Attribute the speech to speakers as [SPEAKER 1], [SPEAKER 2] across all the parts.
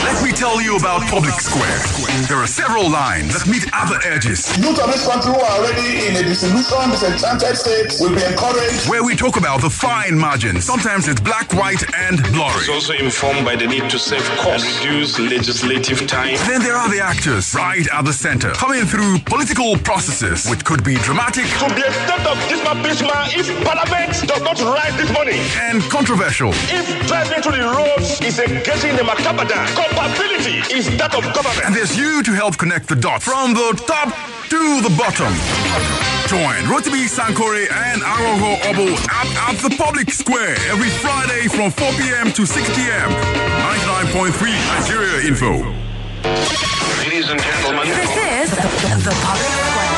[SPEAKER 1] Let me tell you about Public Square. There are several lines that meet other edges.
[SPEAKER 2] Youth of this country who are already in a disillusion, disenchanted state will be encouraged.
[SPEAKER 1] Where we talk about the fine margins. Sometimes it's black, white, and blurry.
[SPEAKER 3] It's also informed by the need to save costs and reduce legislative time.
[SPEAKER 1] Then there are the actors right at the center, coming through political processes, which could be dramatic.
[SPEAKER 4] To the extent of dismal if Parliament does not rise this morning.
[SPEAKER 1] And controversial.
[SPEAKER 4] If driving to the roads is engaging the macabre, compatibility is that of government.
[SPEAKER 1] And there's you to help connect the dots from the top to the bottom. Join Rotimi Sankore and Aroho Obo at the Public Square every Friday from 4 p.m. to 6 p.m. 99.3 Nigeria Info.
[SPEAKER 3] Ladies and gentlemen,
[SPEAKER 5] This is the Public Square.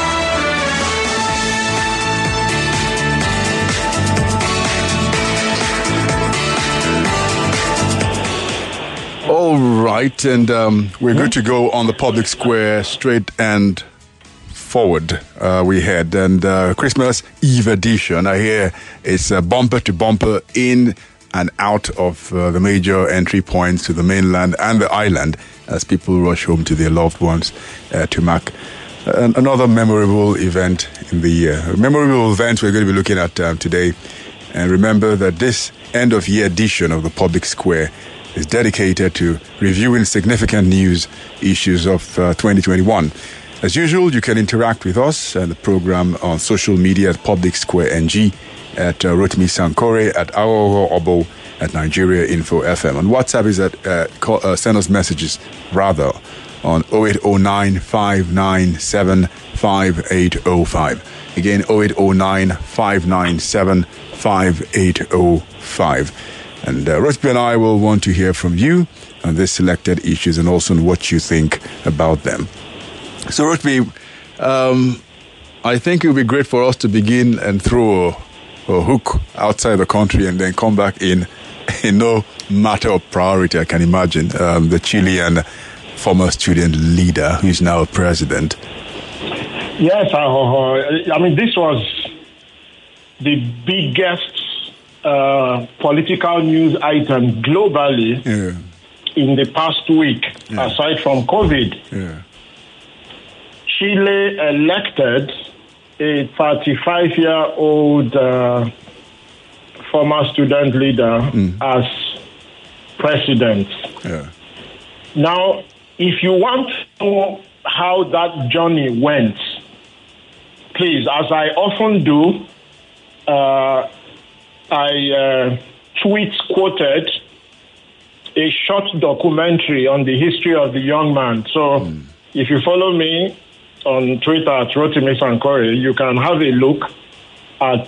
[SPEAKER 6] All right, and we're good to go on the Public Square, straight and forward we head. And Christmas Eve edition, I hear it's bumper to bumper in and out of the major entry points to the mainland and the island as people rush home to their loved ones to mark another memorable event in the year. A memorable event we're going to be looking at today. And remember that this end-of-year edition of the Public Square is dedicated to reviewing significant news issues of 2021. As usual, you can interact with us and the program on social media at Public Square NG, at Rotimi Sankore, at Aroho Obo, at Nigeria Info FM. On WhatsApp is at send us messages rather on 0809 597 5805. Again, 0809 597 5805. And Rotimi and I will want to hear from you on these selected issues and also on what you think about them. So, Rotimi, I think it would be great for us to begin and throw a hook outside the country and then come back in no matter of priority, I can imagine. The Chilean former student leader who is now a president.
[SPEAKER 7] Yes, I mean, this was the biggest political news item globally in the past week, aside from COVID. Chile elected a 35-year-old former student leader as president. Now, if you want to know how that journey went, please, as I often do, I quoted a short documentary on the history of the young man. So if you follow me on Twitter at Rotimi Sankore, you can have a look at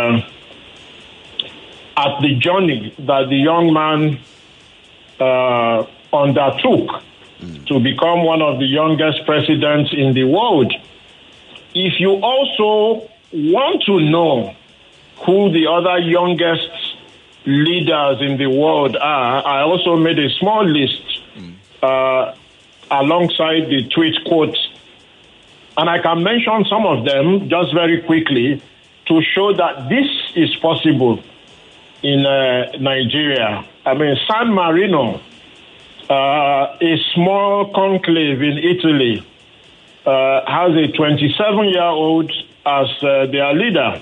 [SPEAKER 7] the journey that the young man undertook to become one of the youngest presidents in the world. If you also want to know who the other youngest leaders in the world are, I also made a small list alongside the tweet quotes. And I can mention some of them just very quickly to show that this is possible in Nigeria. I mean, San Marino, a small conclave in Italy, has a 27-year-old as their leader.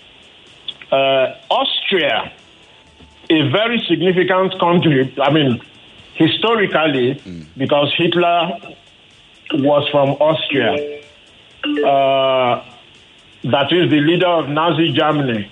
[SPEAKER 7] Austria, a very significant country, I mean, historically, because Hitler was from Austria. That is the leader of Nazi Germany,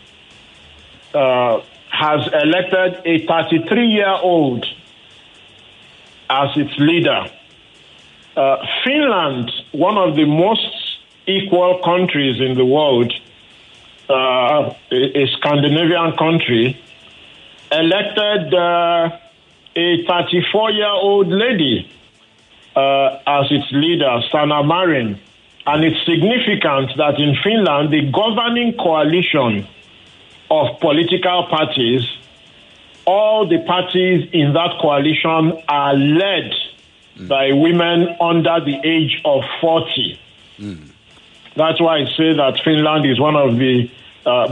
[SPEAKER 7] has elected a 33-year-old as its leader. Finland, one of the most equal countries in the world, a Scandinavian country, elected a 34-year-old lady as its leader, Sanna Marin. And it's significant that in Finland, the governing coalition of political parties, all the parties in that coalition are led by women under the age of 40. That's why I say that Finland is one of the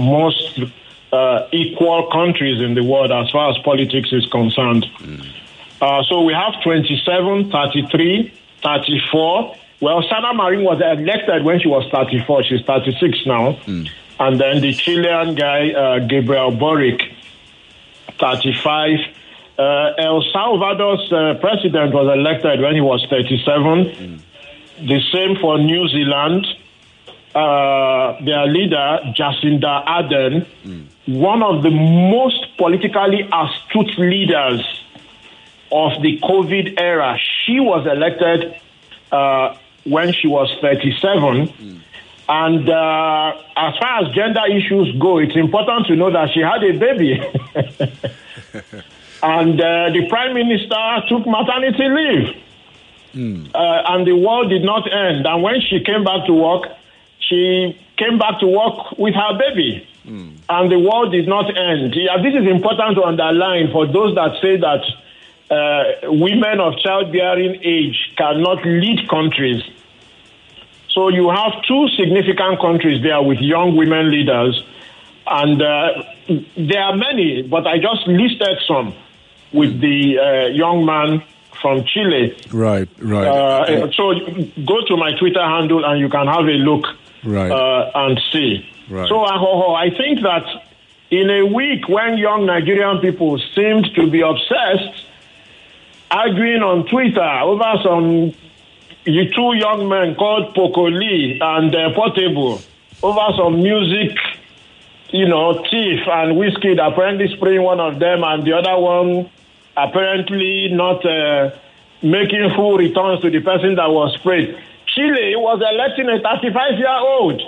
[SPEAKER 7] most equal countries in the world as far as politics is concerned. So we have 27, 33, 34. Well, Sana Marin was elected when she was 34. She's 36 now. And then the Chilean guy, Gabriel Boric, 35. El Salvador's president was elected when he was 37. The same for New Zealand. Their leader, Jacinda Ardern, one of the most politically astute leaders of the COVID era. She was elected when she was 37. And as far as gender issues go, it's important to know that she had a baby. And the prime minister took maternity leave. And the world did not end. And when she came back to work, she came back to work with her baby. And the world did not end. Yeah, this is important to underline for those that say that women of childbearing age cannot lead countries. So you have two significant countries there with young women leaders. And there are many, but I just listed some with the young man from Chile.
[SPEAKER 6] Right.
[SPEAKER 7] So go to my Twitter handle and you can have a look and see.
[SPEAKER 6] Right.
[SPEAKER 7] So I think that in a week when young Nigerian people seemed to be obsessed, arguing on Twitter over some two young men called Pokoli and Portable, over some music, thief and whiskey, apparently spraying one of them and the other one apparently not making full returns to the person that was sprayed. Chile was electing a 35-year-old.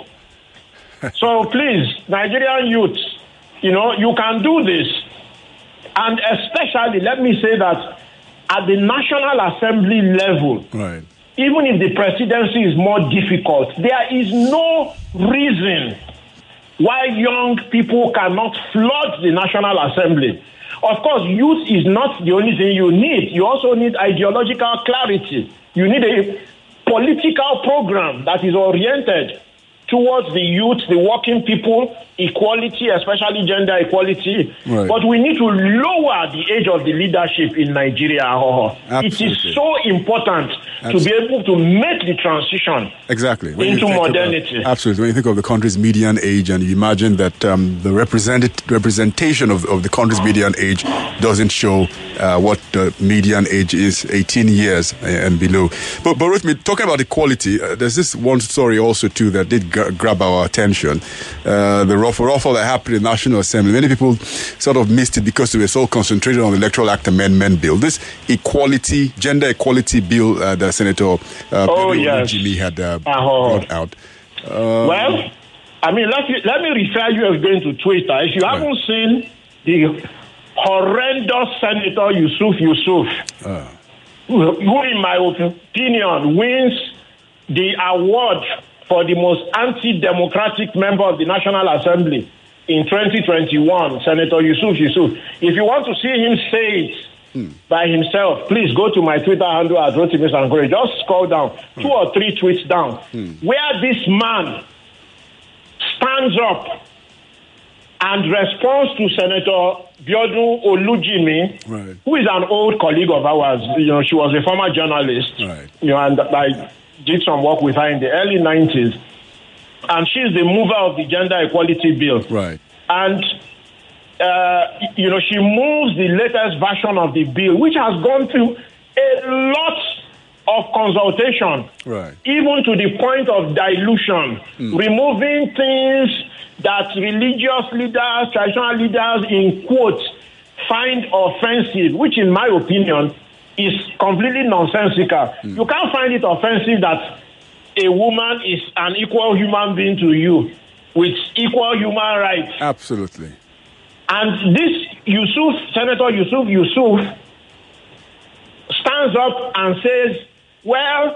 [SPEAKER 7] So please, Nigerian youths, you can do this. And especially, let me say that at the National Assembly level, even if the presidency is more difficult, there is no reason why young people cannot flood the National Assembly. Of course, youth is not the only thing you need. You also need ideological clarity. You need a political program that is oriented towards the youth, the working people, equality, especially gender equality. But we need to lower the age of the leadership in Nigeria. It is so important to be able to make the transition into modernity.
[SPEAKER 6] Absolutely. When you think of the country's median age and you imagine that the representation of the country's median age doesn't show what the median age is, 18 years and below. But with me, talking about equality, there's this one story also too that did grab our attention. The ruffle that happened in the National Assembly. Many people sort of missed it because they were so concentrated on the Electoral Act Amendment Bill. This gender equality bill that Senator Jimmy had brought out.
[SPEAKER 7] Well, I mean, let me refer you again to Twitter. If you haven't seen the horrendous Senator Yusuf, who in my opinion wins the award for the most anti-democratic member of the National Assembly in 2021, Senator Yusuf. If you want to see him say it by himself, please go to my Twitter handle at Rotimi Sankore. Just scroll down, 2 or 3 tweets down, where this man stands up and responds to Senator Biodun Olujimi, who is an old colleague of ours. She was a former journalist, and I did some work with her in the early 90s. And she's the mover of the gender equality bill. And, she moves the latest version of the bill, which has gone through a lot of consultation, even to the point of dilution, removing things that religious leaders, traditional leaders, in quotes, find offensive, which in my opinion is completely nonsensical. You can't find it offensive that a woman is an equal human being to you with equal human rights.
[SPEAKER 6] Absolutely.
[SPEAKER 7] And this Senator Yusuf stands up and says, well,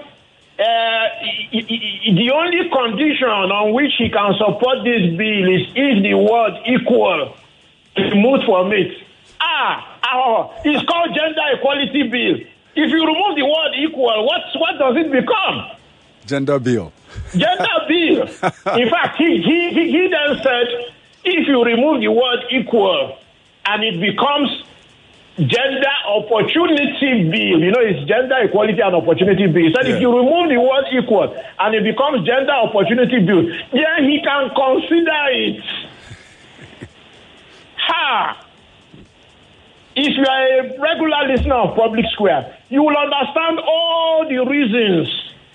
[SPEAKER 7] the only condition on which he can support this bill is if the word equal is removed from it. It's called gender equality bill. If you remove the word equal, what does it become?
[SPEAKER 6] Gender bill.
[SPEAKER 7] Gender bill. In fact, he then said, if you remove the word equal and it becomes gender opportunity bill. You know, it's gender equality and opportunity bill. He said if you remove the word equal and it becomes gender opportunity bill, then he can consider it. If you are a regular listener of Public Square, you will understand all the reasons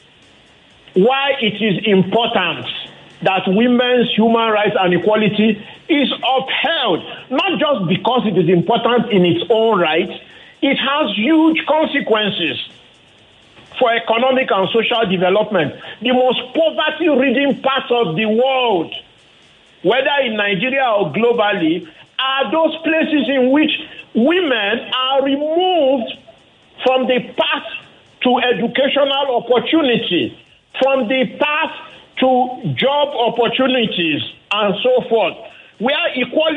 [SPEAKER 7] why it is important that women's human rights and equality is upheld, not just because it is important in its own right. It has huge consequences for economic and social development. The most poverty-ridden parts of the world, whether in Nigeria or globally, are those places in which women are removed from the path to educational opportunity, from the path to job opportunities, and so forth, where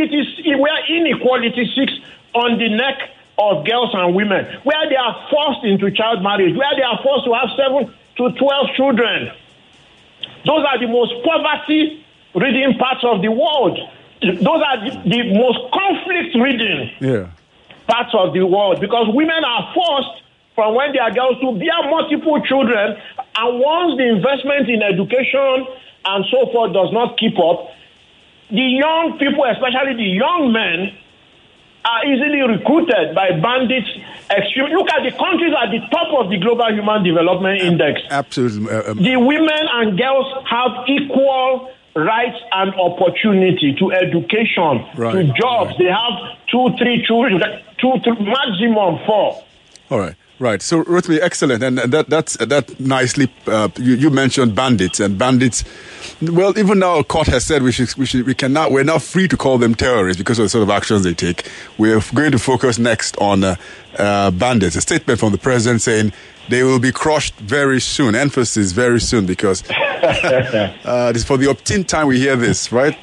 [SPEAKER 7] inequality sits on the neck of girls and women, where they are forced into child marriage, where they are forced to have 7 to 12 children. Those are the most poverty-ridden parts of the world. Those are the most conflict-ridden parts of the world, because women are forced from when they are girls to bear multiple children, and once the investment in education and so forth does not keep up, the young people, especially the young men, are easily recruited by bandits. Look at the countries at the top of the Global Human Development Index.
[SPEAKER 6] Absolutely.
[SPEAKER 7] The women and girls have equal rights and opportunity to education, to jobs. They have 2, 3 children, maximum 4.
[SPEAKER 6] All right. Right. So, Rotimi, excellent. And that nicely, you mentioned bandits, and bandits, well, even now a court has said we're now free to call them terrorists because of the sort of actions they take. We're going to focus next on bandits. A statement from the president saying they will be crushed very soon. Emphasis very soon, because this is for the obtene time we hear this, right?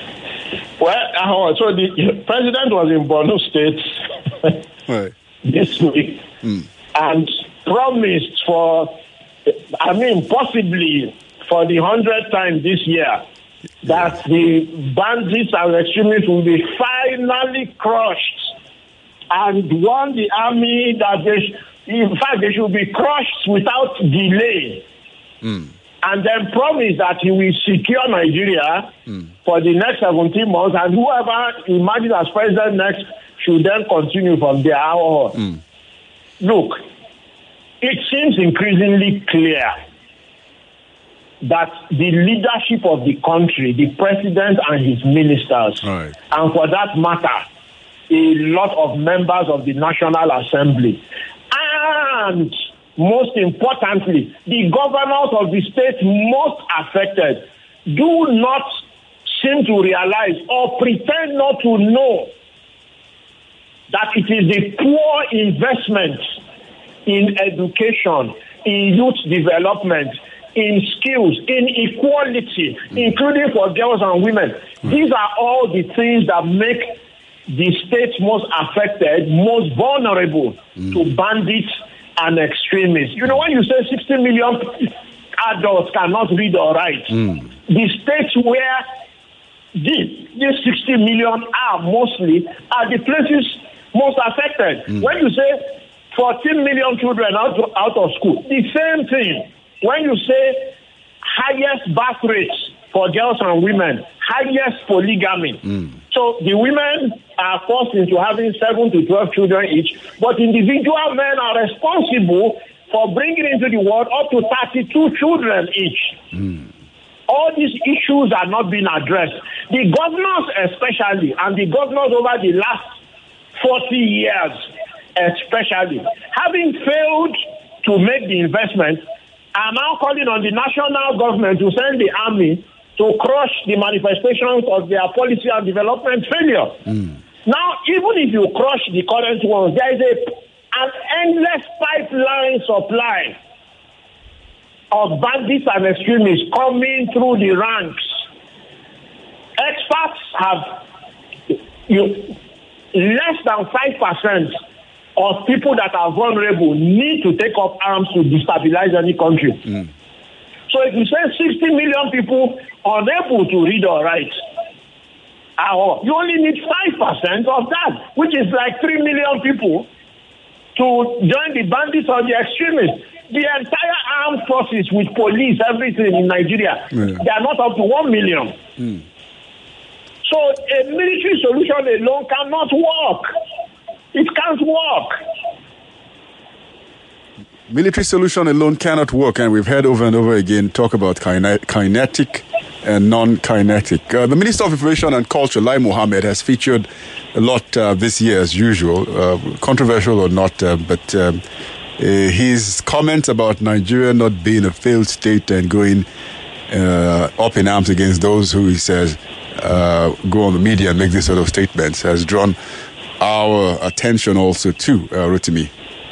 [SPEAKER 7] Well, so the president was in Borno State this week. And promised possibly for the 100th time this year, that the bandits and extremists will be finally crushed, and warn the army that they should be crushed without delay. And then promise that he will secure Nigeria for the next 17 months, and whoever emerges as president next should then continue from there. Look, it seems increasingly clear that the leadership of the country, the president and his ministers, and for that matter, a lot of members of the National Assembly, and most importantly, the governors of the states most affected, do not seem to realize or pretend not to know that it is the poor investment in education, in youth development, in skills, in equality, including for girls and women. These are all the things that make the states most affected, most vulnerable to bandits and extremists. You know, when you say 60 million adults cannot read or write, the states where these 60 million are mostly are the places most affected. When you say 14 million children out of school, the same thing. When you say highest birth rates for girls and women, highest polygamy. So the women are forced into having 7 to 12 children each, but individual men are responsible for bringing into the world up to 32 children each. All these issues are not being addressed. The governors especially, and the governors over the last 40 years especially, having failed to make the investment, are now calling on the national government to send the army to crush the manifestations of their policy and development failure. Now, even if you crush the current ones, there is an endless pipeline supply of bandits and extremists coming through the ranks. Experts have less than 5% of people that are vulnerable need to take up arms to destabilize any country. So if you say 60 million people unable to read or write, You only need 5% of that, which is like 3 million people to join the bandits or the extremists. The entire armed forces with police, everything in Nigeria, they are not up to 1 million. So a military solution alone cannot work. It can't work.
[SPEAKER 6] Military solution alone cannot work, and we've heard over and over again talk about kinetic and non-kinetic. The Minister of Information and Culture, Lai Mohammed, has featured a lot this year as usual, controversial or not, but his comments about Nigeria not being a failed state and going up in arms against those who he says go on the media and make this sort of statements has drawn our attention also too, Rotimi.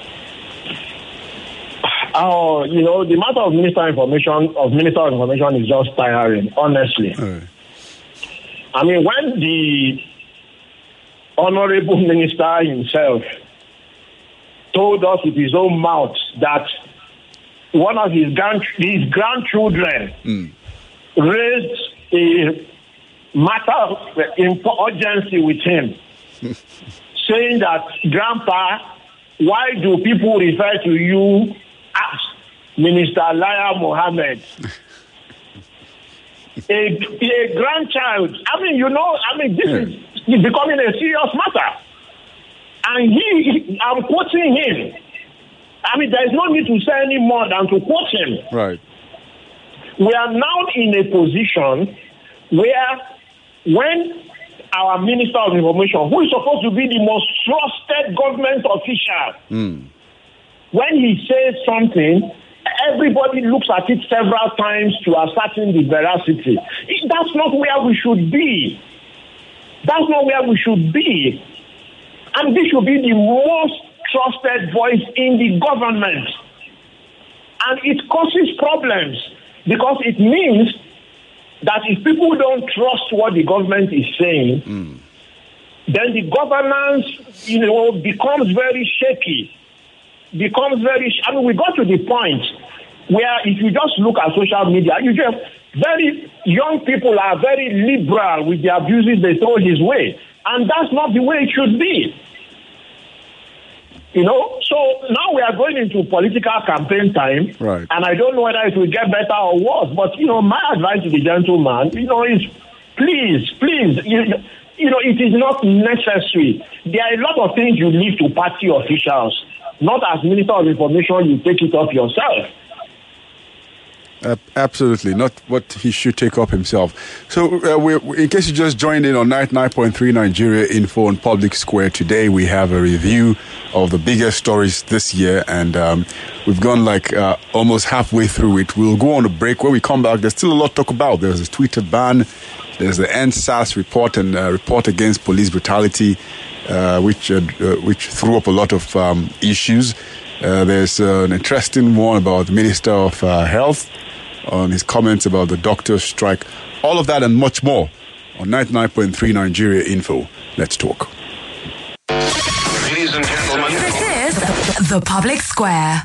[SPEAKER 7] The matter of Minister of Information is just tiring, honestly. I mean, when the Honorable Minister himself told us with his own mouth that one of his grandchildren raised a matter of urgency with him, saying that, Grandpa, why do people refer to you as Minister Lai Mohammed? a grandchild. This is becoming a serious matter. And I'm quoting him. There is no need to say any more than to quote him.
[SPEAKER 6] Right.
[SPEAKER 7] We are now in a position where when our Minister of Information, who is supposed to be the most trusted government official, when he says something, everybody looks at it several times to ascertain the veracity. That's not where we should be. That's not where we should be. And this should be the most trusted voice in the government. And it causes problems because it means that if people don't trust what the government is saying, then the governance, becomes very shaky. We got to the point where if you just look at social media, very young people are very liberal with the abuses they throw his way. And that's not the way it should be. So now we are going into political campaign time.
[SPEAKER 6] Right.
[SPEAKER 7] And I don't know whether it will get better or worse. But, my advice to the gentleman, is please, it is not necessary. There are a lot of things you leave to party officials. Not as Minister of Information, you take it up yourself.
[SPEAKER 6] Absolutely, not what he should take up himself. So, in case you just joined in on 99.3 Nigeria Info on Public Square today, we have a review of the biggest stories this year, and we've gone almost halfway through it. We'll go on a break. When we come back, there's still a lot to talk about. There's a Twitter ban, there's the NSAS report and report against police brutality, which threw up a lot of issues. There's an interesting one about the Minister of Health on his comments about the doctor's strike. All of that and much more on 99.3 Nigeria Info. Let's talk.
[SPEAKER 3] Ladies and gentlemen,
[SPEAKER 5] This is The Public Square.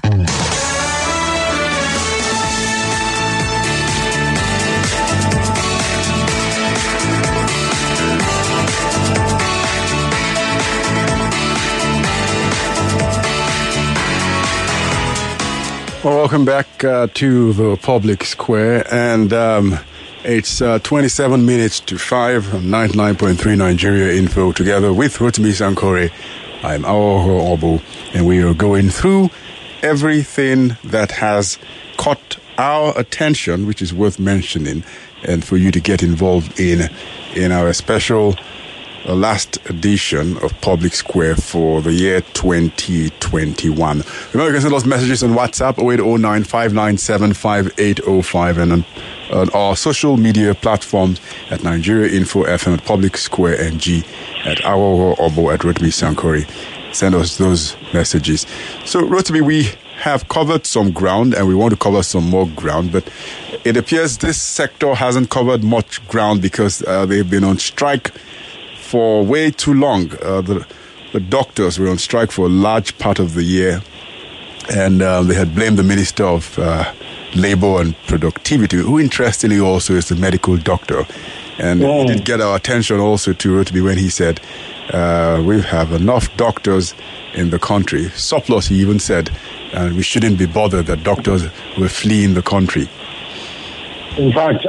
[SPEAKER 6] Well, welcome back to the Public Square, and it's 27 minutes to 5 on 99.3 Nigeria Info, together with Rotimi Sankore. I'm Awoho Obo, and we are going through everything that has caught our attention, which is worth mentioning, and for you to get involved in our special last edition of Public Square for the year 2021. Remember, you can send us messages on WhatsApp 0809-597-5805 and on our social media platforms at Nigeria Info FM, at Public Square NG, at Awoho Obo, at Rotimi Sankore. Send us those messages. So, Rotimi, we have covered some ground and we want to cover some more ground, but it appears this sector hasn't covered much ground because they've been on strike for way too long. The doctors were on strike for a large part of the year, and they had blamed the Minister of Labor and Productivity, who interestingly also is the medical doctor. And it did get our attention also to Rotimi when he said, we have enough doctors in the country. Surplus, he even said, and we shouldn't be bothered that doctors will flee in the country.
[SPEAKER 7] In fact,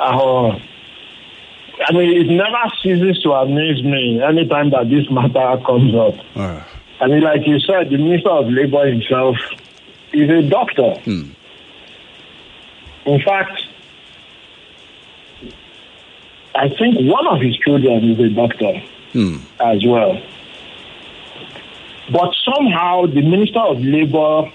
[SPEAKER 7] it never ceases to amaze me anytime that this matter comes up. Like you said, the Minister of Labour himself is a doctor. In fact, I think one of his children is a doctor as well. But somehow the Minister of Labour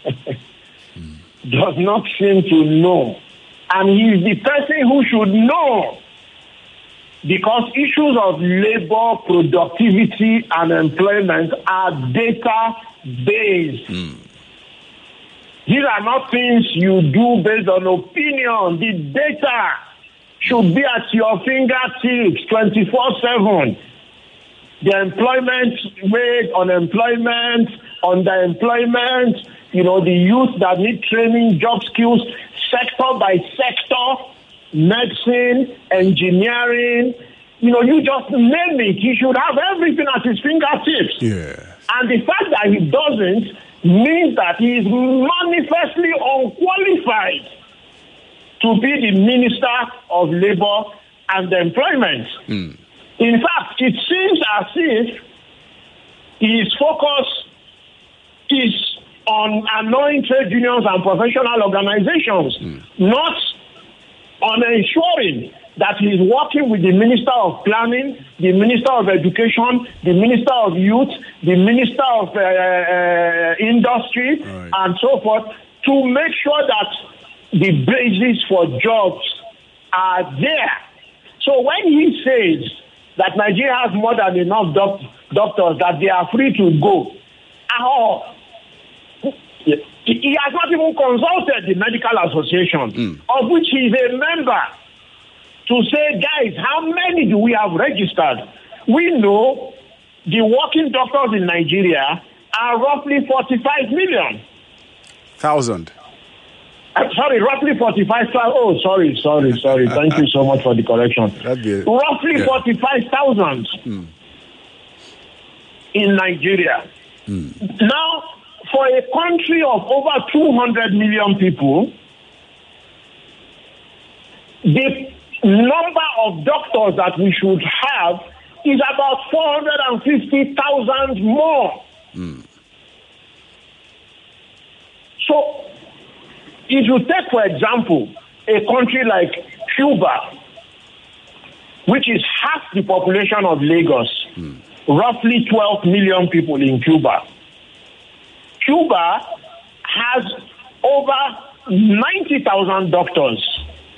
[SPEAKER 7] does not seem to know. And he's the person who should know. Because issues of labor, productivity, and employment are data-based. These are not things you do based on opinion. The data should be at your fingertips 24/7. The employment rate, unemployment, underemployment, the youth that need training, job skills, sector by sector, medicine, engineering, you just name it. He should have everything at his fingertips. And the fact that he doesn't means that he is manifestly unqualified to be the Minister of Labour and Employment. In fact, it seems as if his focus is on annoying trade unions and professional organizations, not on ensuring that he is working with the Minister of Planning, the Minister of Education, the Minister of Youth, the Minister of Industry, and so forth, to make sure that the basis for jobs are there. So when he says that Nigeria has more than enough doctors, that they are free to go, he has not even consulted the Medical Association, of which he is a member, to say, guys, how many do we have registered? We know the working doctors in Nigeria are roughly 45 million. Roughly 45,000. Oh, sorry. Thank you so much for the correction. Roughly 45,000 in Nigeria. Now, for a country of over 200 million people, the number of doctors that we should have is about 450,000 more. So, if you take, for example, a country like Cuba, which is half the population of Lagos, roughly 12 million people in Cuba. Cuba has over 90,000 doctors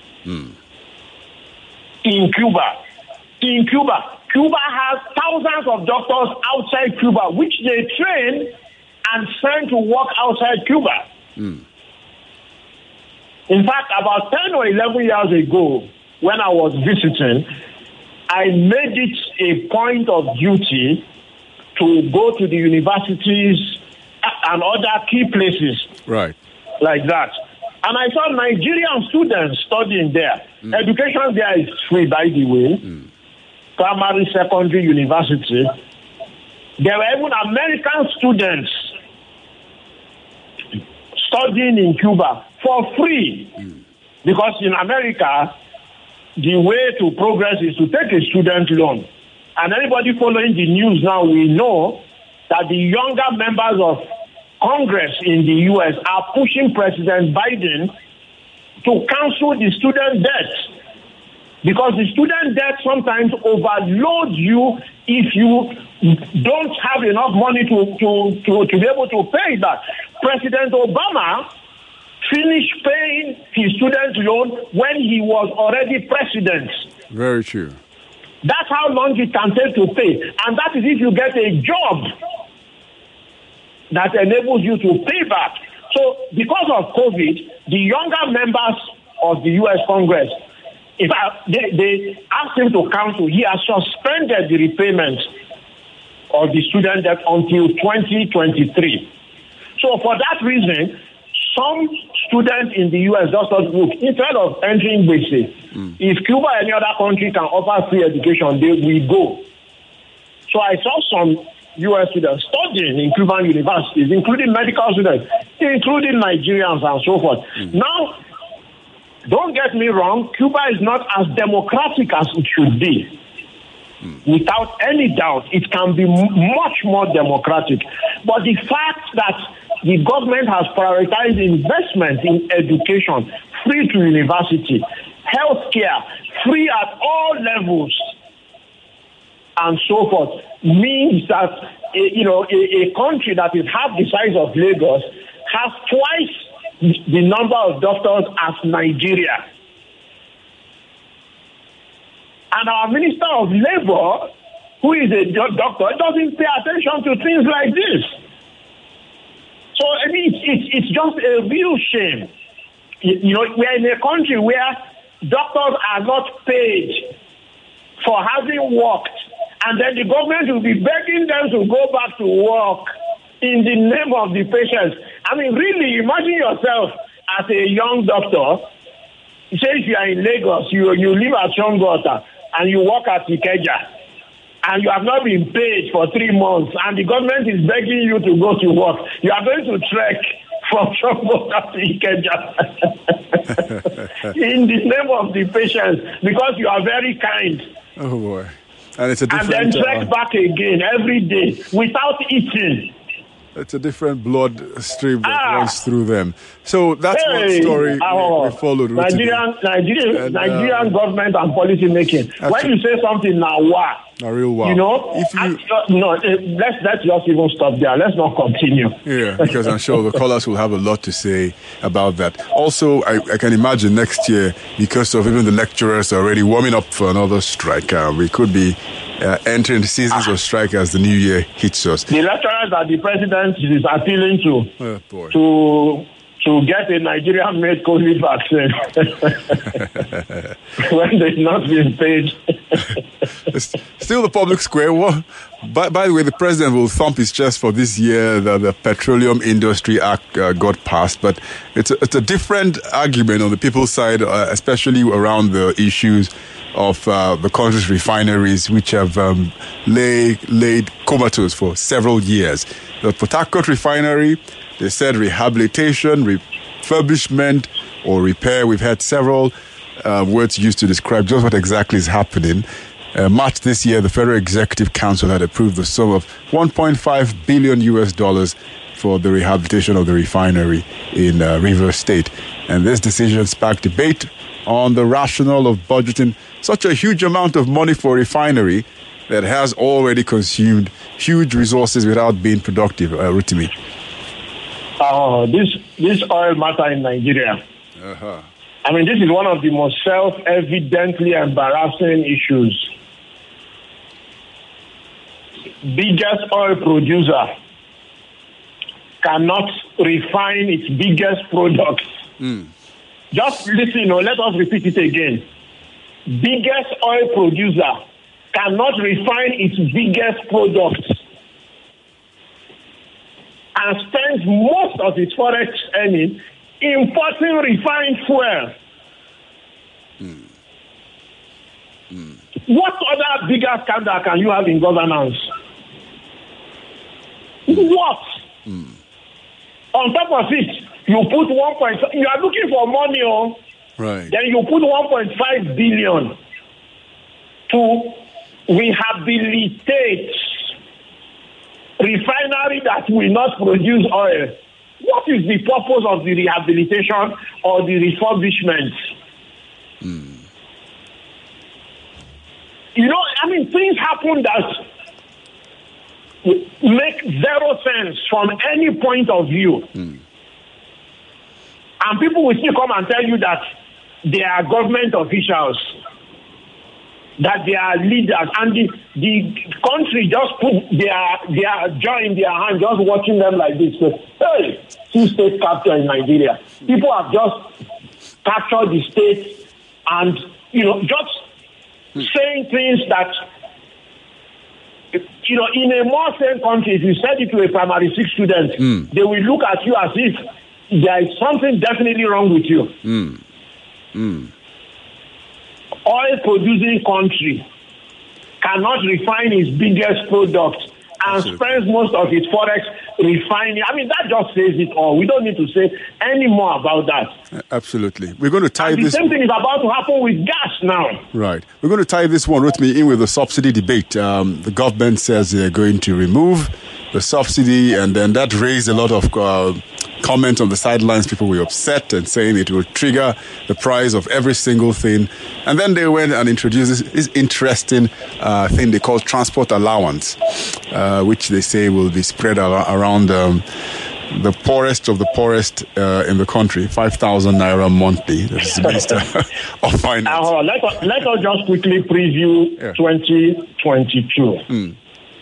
[SPEAKER 7] in Cuba. Cuba has thousands of doctors outside Cuba, which they train and send to work outside Cuba. In fact, about 10 or 11 years ago, when I was visiting, I made it a point of duty to go to the universities and other key places like that. And I saw Nigerian students studying there. Education there is free, by the way. Primary, secondary, university. There were even American students studying in Cuba for free. Because in America, the way to progress is to take a student loan. And anybody following the news now, we know that the younger members of Congress in the U.S. are pushing President Biden to cancel the student debt. Because the student debt sometimes overloads you if you don't have enough money to be able to pay that. President Obama finished paying his student loan when he was already president.
[SPEAKER 6] Very true.
[SPEAKER 7] That's how long it can take to pay. And that is if you get a job that enables you to pay back. So because of COVID, the younger members of the U.S. Congress, they asked him to cancel. He has suspended the repayment of the student debt until 2023. So for that reason, some student in the US just thought, look, instead of entering basic, if Cuba or any other country can offer free education, they will go. So I saw some US students studying in Cuban universities, including medical students, including Nigerians and so forth. Now, don't get me wrong, Cuba is not as democratic as it should be. Without any doubt, it can be much more democratic. But the fact that the government has prioritized investment in education, free to university, healthcare, free at all levels, and so forth, means that a country that is half the size of Lagos has twice the number of doctors as Nigeria. And our Minister of Labor, who is a doctor, doesn't pay attention to things like this. So, I mean, it's just a real shame. We're in a country where doctors are not paid for having worked, and then the government will be begging them to go back to work in the name of the patients. I mean, really, imagine yourself as a young doctor. Say if you are in Lagos, you live at Shongota, and you work at Ikeja, and you have not been paid for 3 months, and the government is begging you to go to work. You are going to trek from Shongota to Ikeja in the name of the patients because you are very kind.
[SPEAKER 6] Oh, boy. And it's a different...
[SPEAKER 7] And then trek back again every day without eating.
[SPEAKER 6] It's a different blood stream that runs through them. So that's one story we followed. Nigerian government and policy making. When you say something now, wow. A real wow.
[SPEAKER 7] Let's just even stop there. Let's not continue.
[SPEAKER 6] Yeah, because I'm sure the callers will have a lot to say about that. Also, I can imagine next year, because of even the lecturers already warming up for another strike, we could be entering the seasons of strike as the new year hits us.
[SPEAKER 7] The lecturers that the president is appealing to get a Nigerian-made COVID vaccine when they've not been paid.
[SPEAKER 6] Still the public square. By the way, the president will thump his chest for this year that the Petroleum Industry Act got passed, but it's a different argument on the people's side, especially around the issues of the country's refineries, which have laid comatose for several years. The Port Harcourt refinery, they said rehabilitation, refurbishment, or repair. We've had several words used to describe just what exactly is happening. March this year, the Federal Executive Council had approved the sum of $1.5 billion for the rehabilitation of the refinery in Rivers State. And this decision sparked debate on the rationale of budgeting such a huge amount of money for a refinery that has already consumed huge resources without being productive. Rotimi.
[SPEAKER 7] This oil matter in Nigeria. I mean, this is one of the most self-evidently embarrassing issues. Biggest oil producer cannot refine its biggest products. Just listen, let us repeat it again. Biggest oil producer cannot refine its biggest products and spends most of its forex earning importing refined fuel. What other bigger scandal can you have in governance? What? On top of it, you put 1.5, you are looking for money,
[SPEAKER 6] right?
[SPEAKER 7] Then you put 1.5 billion to rehabilitate refinery that will not produce oil. What is the purpose of the rehabilitation or the refurbishment? Things happen that make zero sense from any point of view. And people will still come and tell you that they are government officials, that they are leaders, and the country just put their jaw in their hand, just watching them like this. So, hey, see state capture in Nigeria. People have just captured the state and, just saying things that, in a more sane country, if you said it to a primary 6 student, they will look at you as if there is something definitely wrong with you. Oil-producing country cannot refine its biggest product and spends most of its forex refining. I mean, that just says it all. We don't need to say any more about that.
[SPEAKER 6] Absolutely. We're going to tie
[SPEAKER 7] and
[SPEAKER 6] this.
[SPEAKER 7] The same thing is about to happen with gas now.
[SPEAKER 6] Right. We're going to tie this one, Rotimi, in with the subsidy debate. The government says they're going to remove the subsidy, and then that raised a lot of comments on the sidelines. People were upset and saying it will trigger the price of every single thing. And then they went and introduced this interesting thing they call transport allowance, which they say will be spread around the poorest of the poorest in the country, 5,000 naira monthly. That's the Minister of Finance.
[SPEAKER 7] Let us just quickly preview 2022.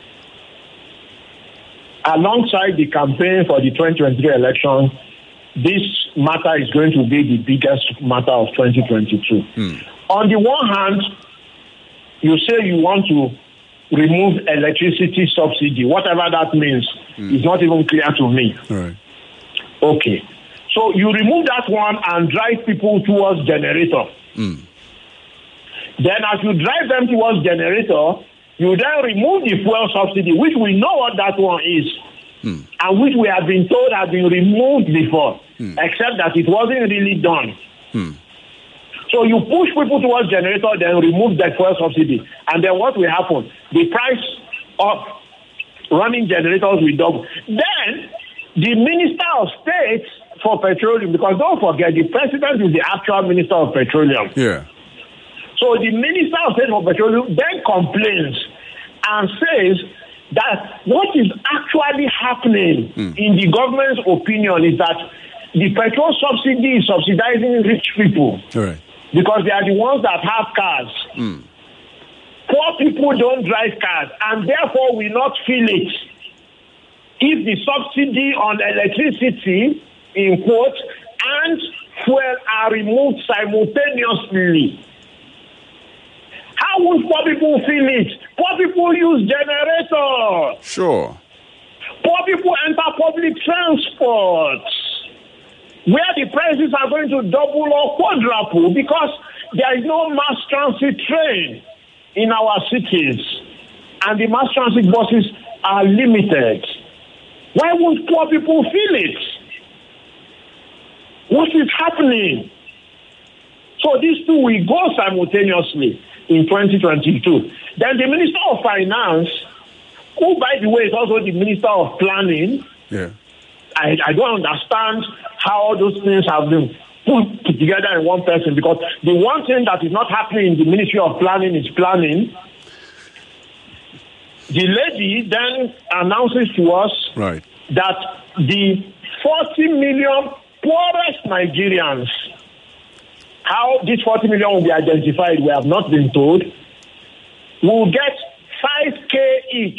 [SPEAKER 7] Alongside the campaign for the 2023 election, this matter is going to be the biggest matter of 2022. On the one hand, you say you want to remove electricity subsidy, whatever that means. It's not even clear to me.
[SPEAKER 6] Right.
[SPEAKER 7] Okay. So you remove that one and drive people towards generator. Then as you drive them towards generator, you then remove the fuel subsidy, which we know what that one is, and which we have been told has been removed before, except that it wasn't really done. So you push people towards generator, then remove that fuel subsidy. And then what will happen? The price of running generators will double. Then the Minister of State for Petroleum, because don't forget, the President is the actual Minister of Petroleum.
[SPEAKER 6] Yeah.
[SPEAKER 7] So the Minister of State for Petroleum then complains and says that what is actually happening in the government's opinion is that the petrol subsidy is subsidizing rich people.
[SPEAKER 6] Right.
[SPEAKER 7] Because they are the ones that have cars. Poor people don't drive cars and therefore will not feel it. If the subsidy on electricity, in quotes, and fuel are removed simultaneously, how would poor people feel it? Poor people use generators.
[SPEAKER 6] Sure.
[SPEAKER 7] Poor people enter public transport, where the prices are going to double or quadruple because there is no mass transit train in our cities, and the mass transit buses are limited. Why won't poor people feel it? What is happening? So these two will go simultaneously in 2022. Then the Minister of Finance, who, by the way, is also the Minister of Planning.
[SPEAKER 6] Yeah.
[SPEAKER 7] I don't understand how those things have been put together in one person, because the one thing that is not happening in the Ministry of Planning is planning. The lady then announces to us that the 40 million poorest Nigerians, how these 40 million will be identified, we have not been told, will get 5K each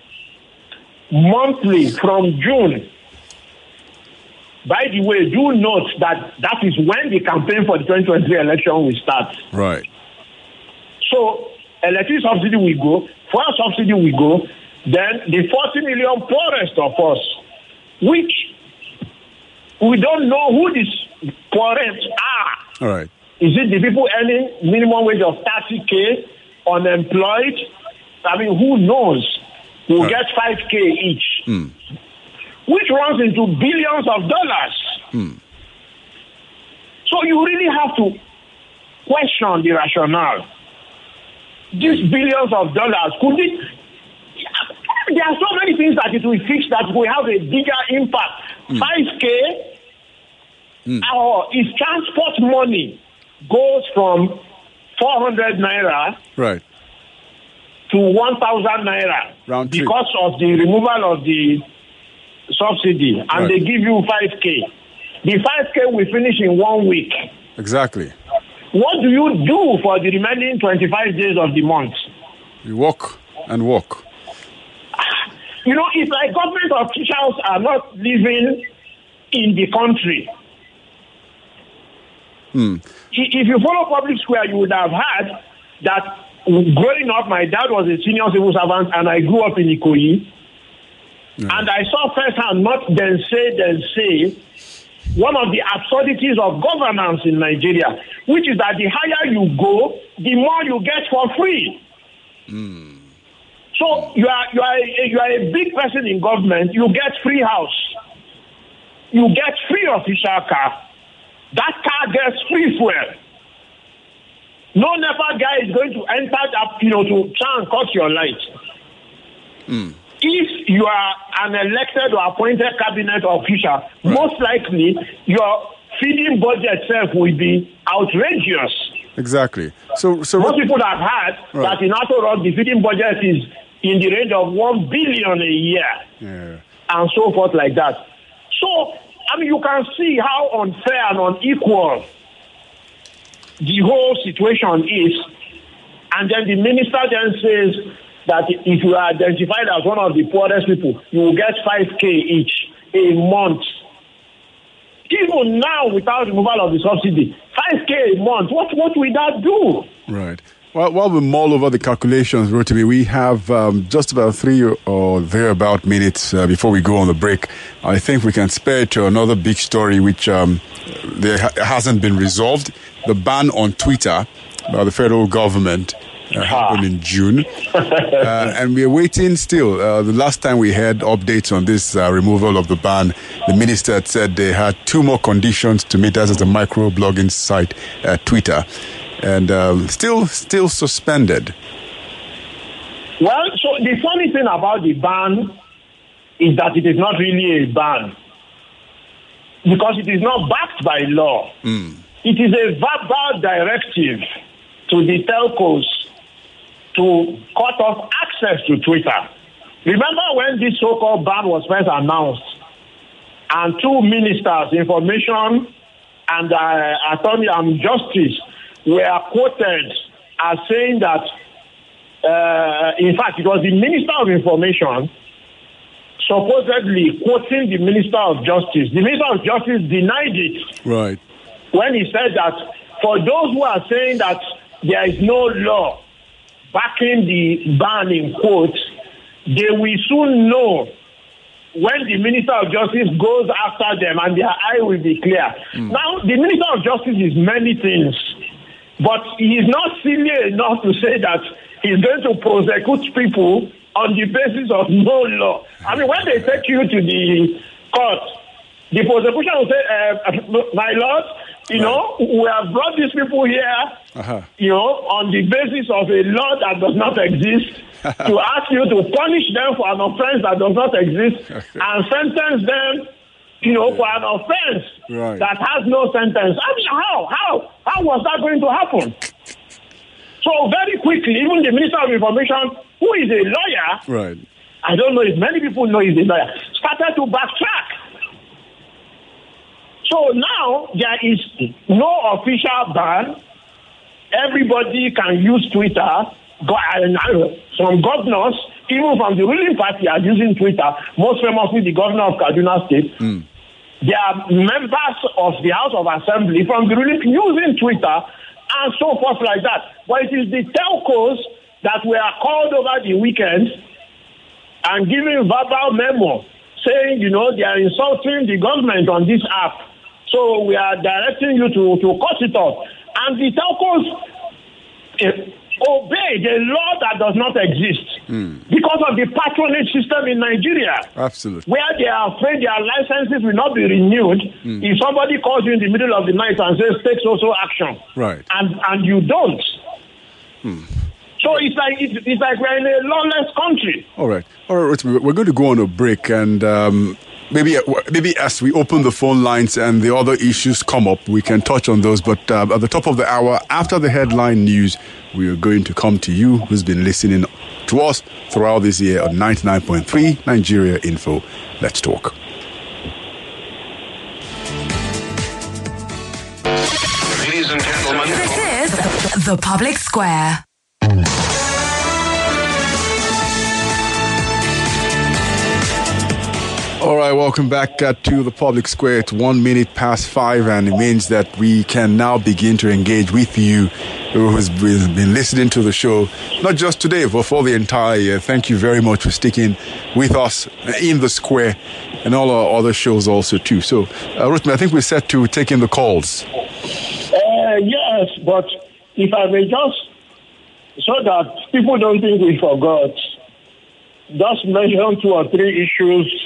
[SPEAKER 7] monthly from June. By the way, do note that that is when the campaign for the 2023 election will start.
[SPEAKER 6] Right.
[SPEAKER 7] So, electricity subsidy will go, fuel subsidy will go, then the 40 million poorest of us, which we don't know who these poorest are.
[SPEAKER 6] All right.
[SPEAKER 7] Is it the people earning minimum wage of 30K, unemployed? I mean, who knows? We'll get 5K each. Which runs into billions of dollars. So you really have to question the rationale. These billions of dollars, could it? There are so many things that it will fix that will have a bigger impact. 5K, if transport money goes from 400 naira to 1,000 naira because of the removal of the subsidy, and they give you 5K. The 5K will finish in 1 week. Exactly. What do you do for the remaining 25 days of the month?
[SPEAKER 6] You walk and walk.
[SPEAKER 7] You know, it's like government officials are not living in the country. If you follow Public Square, you would have heard that growing up, my dad was a senior civil servant, and I grew up in Ikoyi. And I saw firsthand, not then say, one of the absurdities of governance in Nigeria, which is that the higher you go, the more you get for free. So you are a big person in government, you get free house, you get free official car, that car gets free fuel. No NEPA guy is going to enter that, to try and cut your light. If you are an elected or appointed cabinet official, most likely your feeding budget itself will be outrageous.
[SPEAKER 6] Exactly. So
[SPEAKER 7] most people have heard that in Aso Rock, the feeding budget is in the range of 1 billion a year, and so forth like that. So, you can see how unfair and unequal the whole situation is. And then the minister then says that if you are identified as one of the poorest people, you will get 5K each a month. Even now, without removal of the subsidy, 5K a month, what will that do?
[SPEAKER 6] Right. Well, while we mull over the calculations, Rotimi, we have just about 3 or thereabout minutes before we go on the break. I think we can spare to another big story which hasn't been resolved. The ban on Twitter by the federal government happened in June. And we're waiting still. The last time we had updates on this removal of the ban, the minister had said they had 2 more conditions to meet, as a micro-blogging site, Twitter. And still suspended.
[SPEAKER 7] Well, so the funny thing about the ban is that it is not really a ban, because it is not backed by law. It is a verbal directive to the telcos to cut off access to Twitter. Remember when this so-called ban was first announced, and 2 ministers, information and attorney and justice, were quoted as saying that, in fact, it was the Minister of Information supposedly quoting the Minister of Justice. The Minister of Justice denied it.
[SPEAKER 6] Right.
[SPEAKER 7] When he said that for those who are saying that there is no law backing the ban in quotes, they will soon know when the Minister of Justice goes after them and their eye will be clear. Now, the Minister of Justice is many things, but he is not silly enough to say that he's going to prosecute people on the basis of no law. When they take you to the court, the prosecution will say, my lord, we have brought these people here, on the basis of a law that does not exist, to ask you to punish them for an offense that does not exist, and sentence them, for an offense that has no sentence. How was that going to happen? So very quickly, even the Minister of Information, who is a lawyer, I don't know if many people know he's a lawyer, started to backtrack. So now there is no official ban. Everybody can use Twitter. Some governors, even from the ruling party, are using Twitter. Most famously, the governor of Kaduna State. They are members of the House of Assembly from the ruling using Twitter and so forth like that. But it is the telcos that were called over the weekend and giving verbal memo saying, they are insulting the government on this app. So we are directing you to cut it off. And the telcos obey the law that does not exist because of the patronage system in Nigeria.
[SPEAKER 6] Absolutely. Where
[SPEAKER 7] they are afraid their licenses will not be renewed if somebody calls you in the middle of the night and says, take so action.
[SPEAKER 6] Right.
[SPEAKER 7] And you don't. So it's like we're in a lawless country.
[SPEAKER 6] All right. We're going to go on a break, and maybe as we open the phone lines and the other issues come up, we can touch on those. But at the top of the hour, after the headline news, we are going to come to you who's been listening to us throughout this year on 99.3 Nigeria Info. Let's talk.
[SPEAKER 3] Ladies and gentlemen,
[SPEAKER 5] this is The Public Square.
[SPEAKER 6] All right, welcome back to the Public Square. It's 1 minute past 5, and it means that we can now begin to engage with you who has been listening to the show, not just today, but for the entire year. Thank you very much for sticking with us in the square and all our other shows also, too. So, Rotimi, I think we're set to take in the calls.
[SPEAKER 7] Yes, but if I may just, so that people don't think we forgot, just mention 2 or 3 issues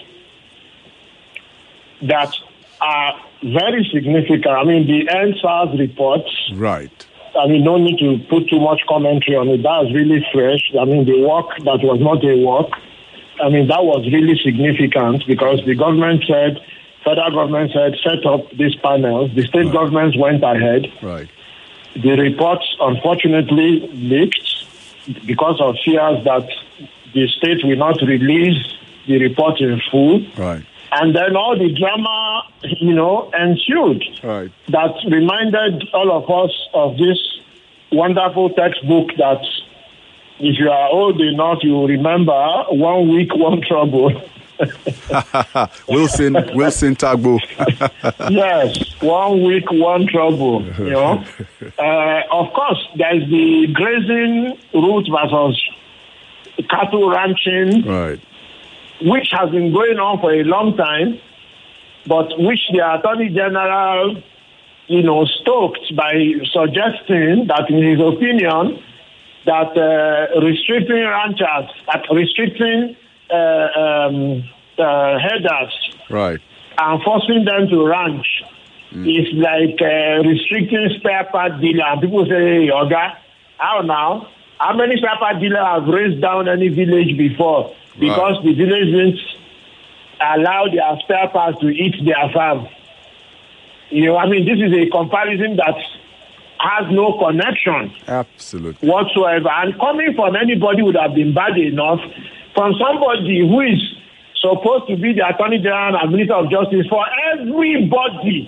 [SPEAKER 7] that are very significant. I mean, the NSAS reports.
[SPEAKER 6] Right.
[SPEAKER 7] I mean, no need to put too much commentary on it. That's really fresh. I mean, the work that was not a work. I mean, that was really significant because the government said, federal government said, set up these panels. The state governments went ahead.
[SPEAKER 6] Right.
[SPEAKER 7] The reports, unfortunately, leaked because of fears that the state will not release the report in full.
[SPEAKER 6] Right.
[SPEAKER 7] And then all the drama, ensued.
[SPEAKER 6] Right.
[SPEAKER 7] That reminded all of us of this wonderful textbook that, if you are old enough, you will remember, 1 week, 1 trouble.
[SPEAKER 6] Wilson Tagbo.
[SPEAKER 7] Yes, 1 week, 1 trouble. Of course, there's the grazing route versus cattle ranching.
[SPEAKER 6] Right.
[SPEAKER 7] Which has been going on for a long time, but which the Attorney General, stoked by suggesting that, in his opinion, that restricting ranchers, restricting herders,
[SPEAKER 6] right,
[SPEAKER 7] and forcing them to ranch is like restricting spare part dealer. And people say, hey, Oga, how now? How many spare part dealers have raised down any village before? Because the village didn't allow their spare parts to eat their farm. This is a comparison that has no connection.
[SPEAKER 6] Absolutely.
[SPEAKER 7] Whatsoever. And coming from anybody would have been bad enough. From somebody who is supposed to be the Attorney General and Minister of Justice for everybody,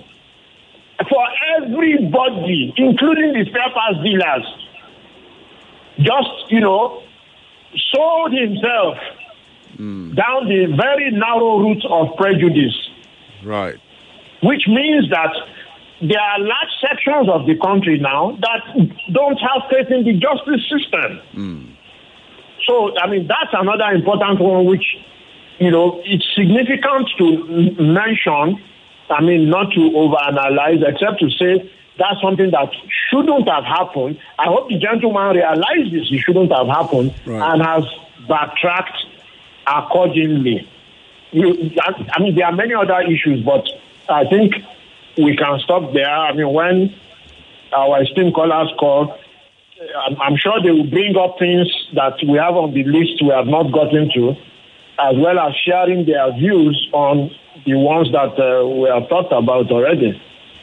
[SPEAKER 7] including the spare parts dealers, just, sold himself down the very narrow route of prejudice.
[SPEAKER 6] Right.
[SPEAKER 7] Which means that there are large sections of the country now that don't have faith in the justice system. So, that's another important one which, it's significant to mention, not to overanalyze, except to say that's something that shouldn't have happened. I hope the gentleman realizes it shouldn't have happened and has backtracked accordingly. There are many other issues, but I think we can stop there. When our esteemed callers call, I'm sure they will bring up things that we have on the list we have not gotten to, as well as sharing their views on the ones that we have talked about already.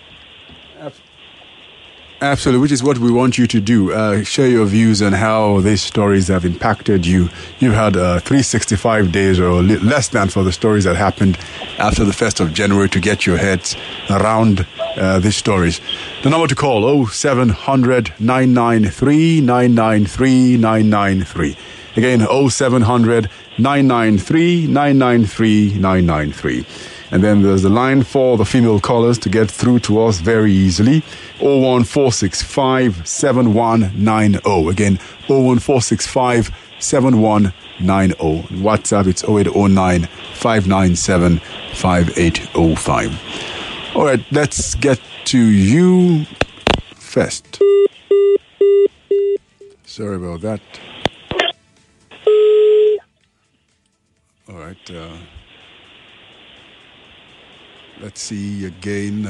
[SPEAKER 6] Absolutely, which is what we want you to do. Share your views on how these stories have impacted you. You've had 365 days or less than for the stories that happened after the 1st of January to get your heads around these stories. The number to call, 0700 993 993 993. Again, 0700 993 993 993. And then there's the line for the female callers to get through to us very easily. 01465 7190. Again, 01465 7190. WhatsApp, it's 0809 597 5805. All right, let's get to you first. Sorry about that. All right. Let's see again.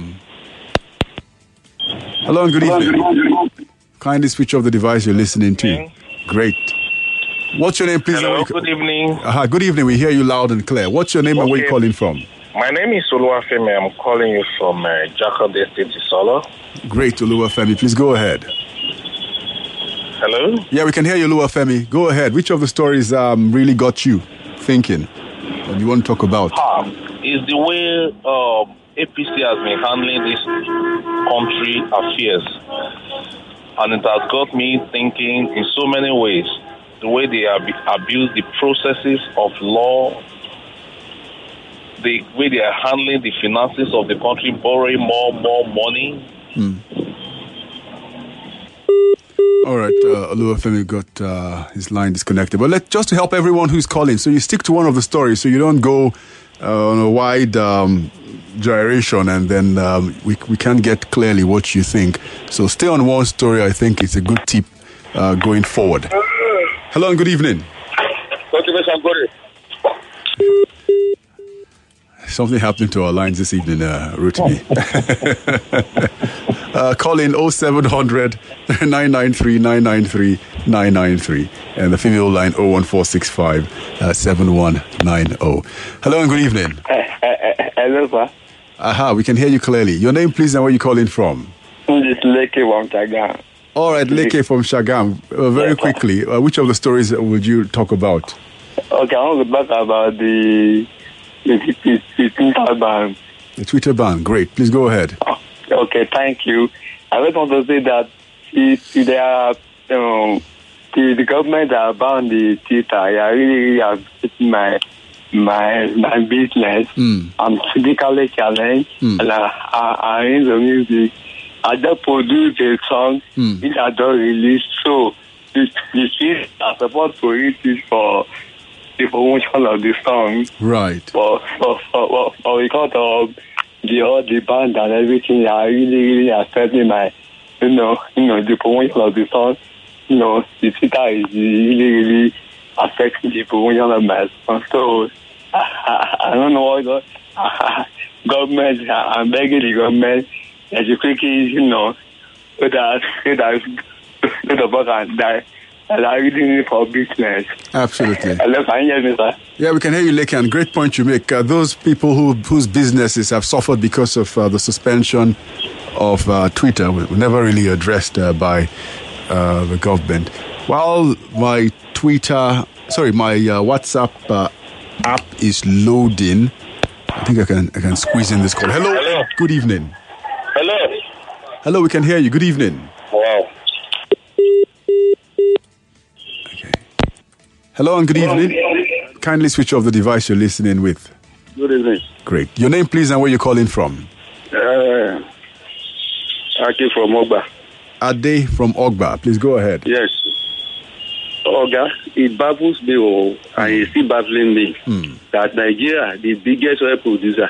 [SPEAKER 6] Hello and good evening. Kindly switch off the device you're listening to. Great. What's your name, please?
[SPEAKER 8] Hello, good evening.
[SPEAKER 6] Good evening. We hear you loud and clear. What's your name and where are you calling from?
[SPEAKER 8] My name is Oluwafemi. I'm calling you from Jacob Estate, Isolo.
[SPEAKER 6] Great, Oluwafemi. Please go ahead.
[SPEAKER 8] Hello?
[SPEAKER 6] Yeah, we can hear you, Oluwafemi. Go ahead. Which of the stories really got you thinking and you want to talk about?
[SPEAKER 8] Is the way APC has been handling this country affairs. And it has got me thinking in so many ways. The way they abuse the processes of law the way they are handling the finances of the country, borrowing more money.
[SPEAKER 6] All right, Oluwafemi got his line disconnected. But just to help everyone who's calling, so you stick to one of the stories, so you don't go on a wide gyration, and then we can't get clearly what you think. So stay on one story. I think it's a good tip going forward. Hello and good evening. Something happened to our lines this evening, Rotimi. Call in 0700 993 993 993 and the female line 01465 7190. Hello and good evening.
[SPEAKER 9] Hello, sir.
[SPEAKER 6] Aha, we can hear you clearly. Your name, please, and where you calling from?
[SPEAKER 9] This is Leke from Shagam.
[SPEAKER 6] All right, Leke from Shagam. Very quickly, which of the stories would you talk about?
[SPEAKER 9] Okay, I want to talk about the Twitter ban.
[SPEAKER 6] The Twitter ban, great. Please go ahead.
[SPEAKER 9] Okay, thank you. I just want to say that if there are, the government that banned the Twitter, I really affecting my business. I'm physically challenged, and I in the music. I just produce a song which I don't release. So the fees are supposed to use it for the promotion of the song.
[SPEAKER 6] Right.
[SPEAKER 9] For because of the band and everything, I really affecting my, the promotion of the song. The Twitter is really affecting the promotion of my song. So I don't know what government. I'm begging the government that you quickly, that the book and die. And I really need for business.
[SPEAKER 6] Absolutely.
[SPEAKER 9] Hello, can you hear me, sir?
[SPEAKER 6] Yeah, we can hear you, Leke, and great point you make. Those people whose businesses have suffered because of the suspension of Twitter were never really addressed by the government. While my WhatsApp app is loading, I think I can squeeze in this call. Hello. Good evening. Hello, we can hear you. Good evening.
[SPEAKER 9] Wow.
[SPEAKER 6] Hello and good evening. Kindly switch off the device you're listening with.
[SPEAKER 9] Good evening.
[SPEAKER 6] Great. Your name, please, and where you're calling from?
[SPEAKER 9] Ade from Ogba.
[SPEAKER 6] Ade from Ogba. Please go ahead.
[SPEAKER 9] Yes. Oga, it baffles me, and it's still baffling me, that Nigeria, the biggest oil producer,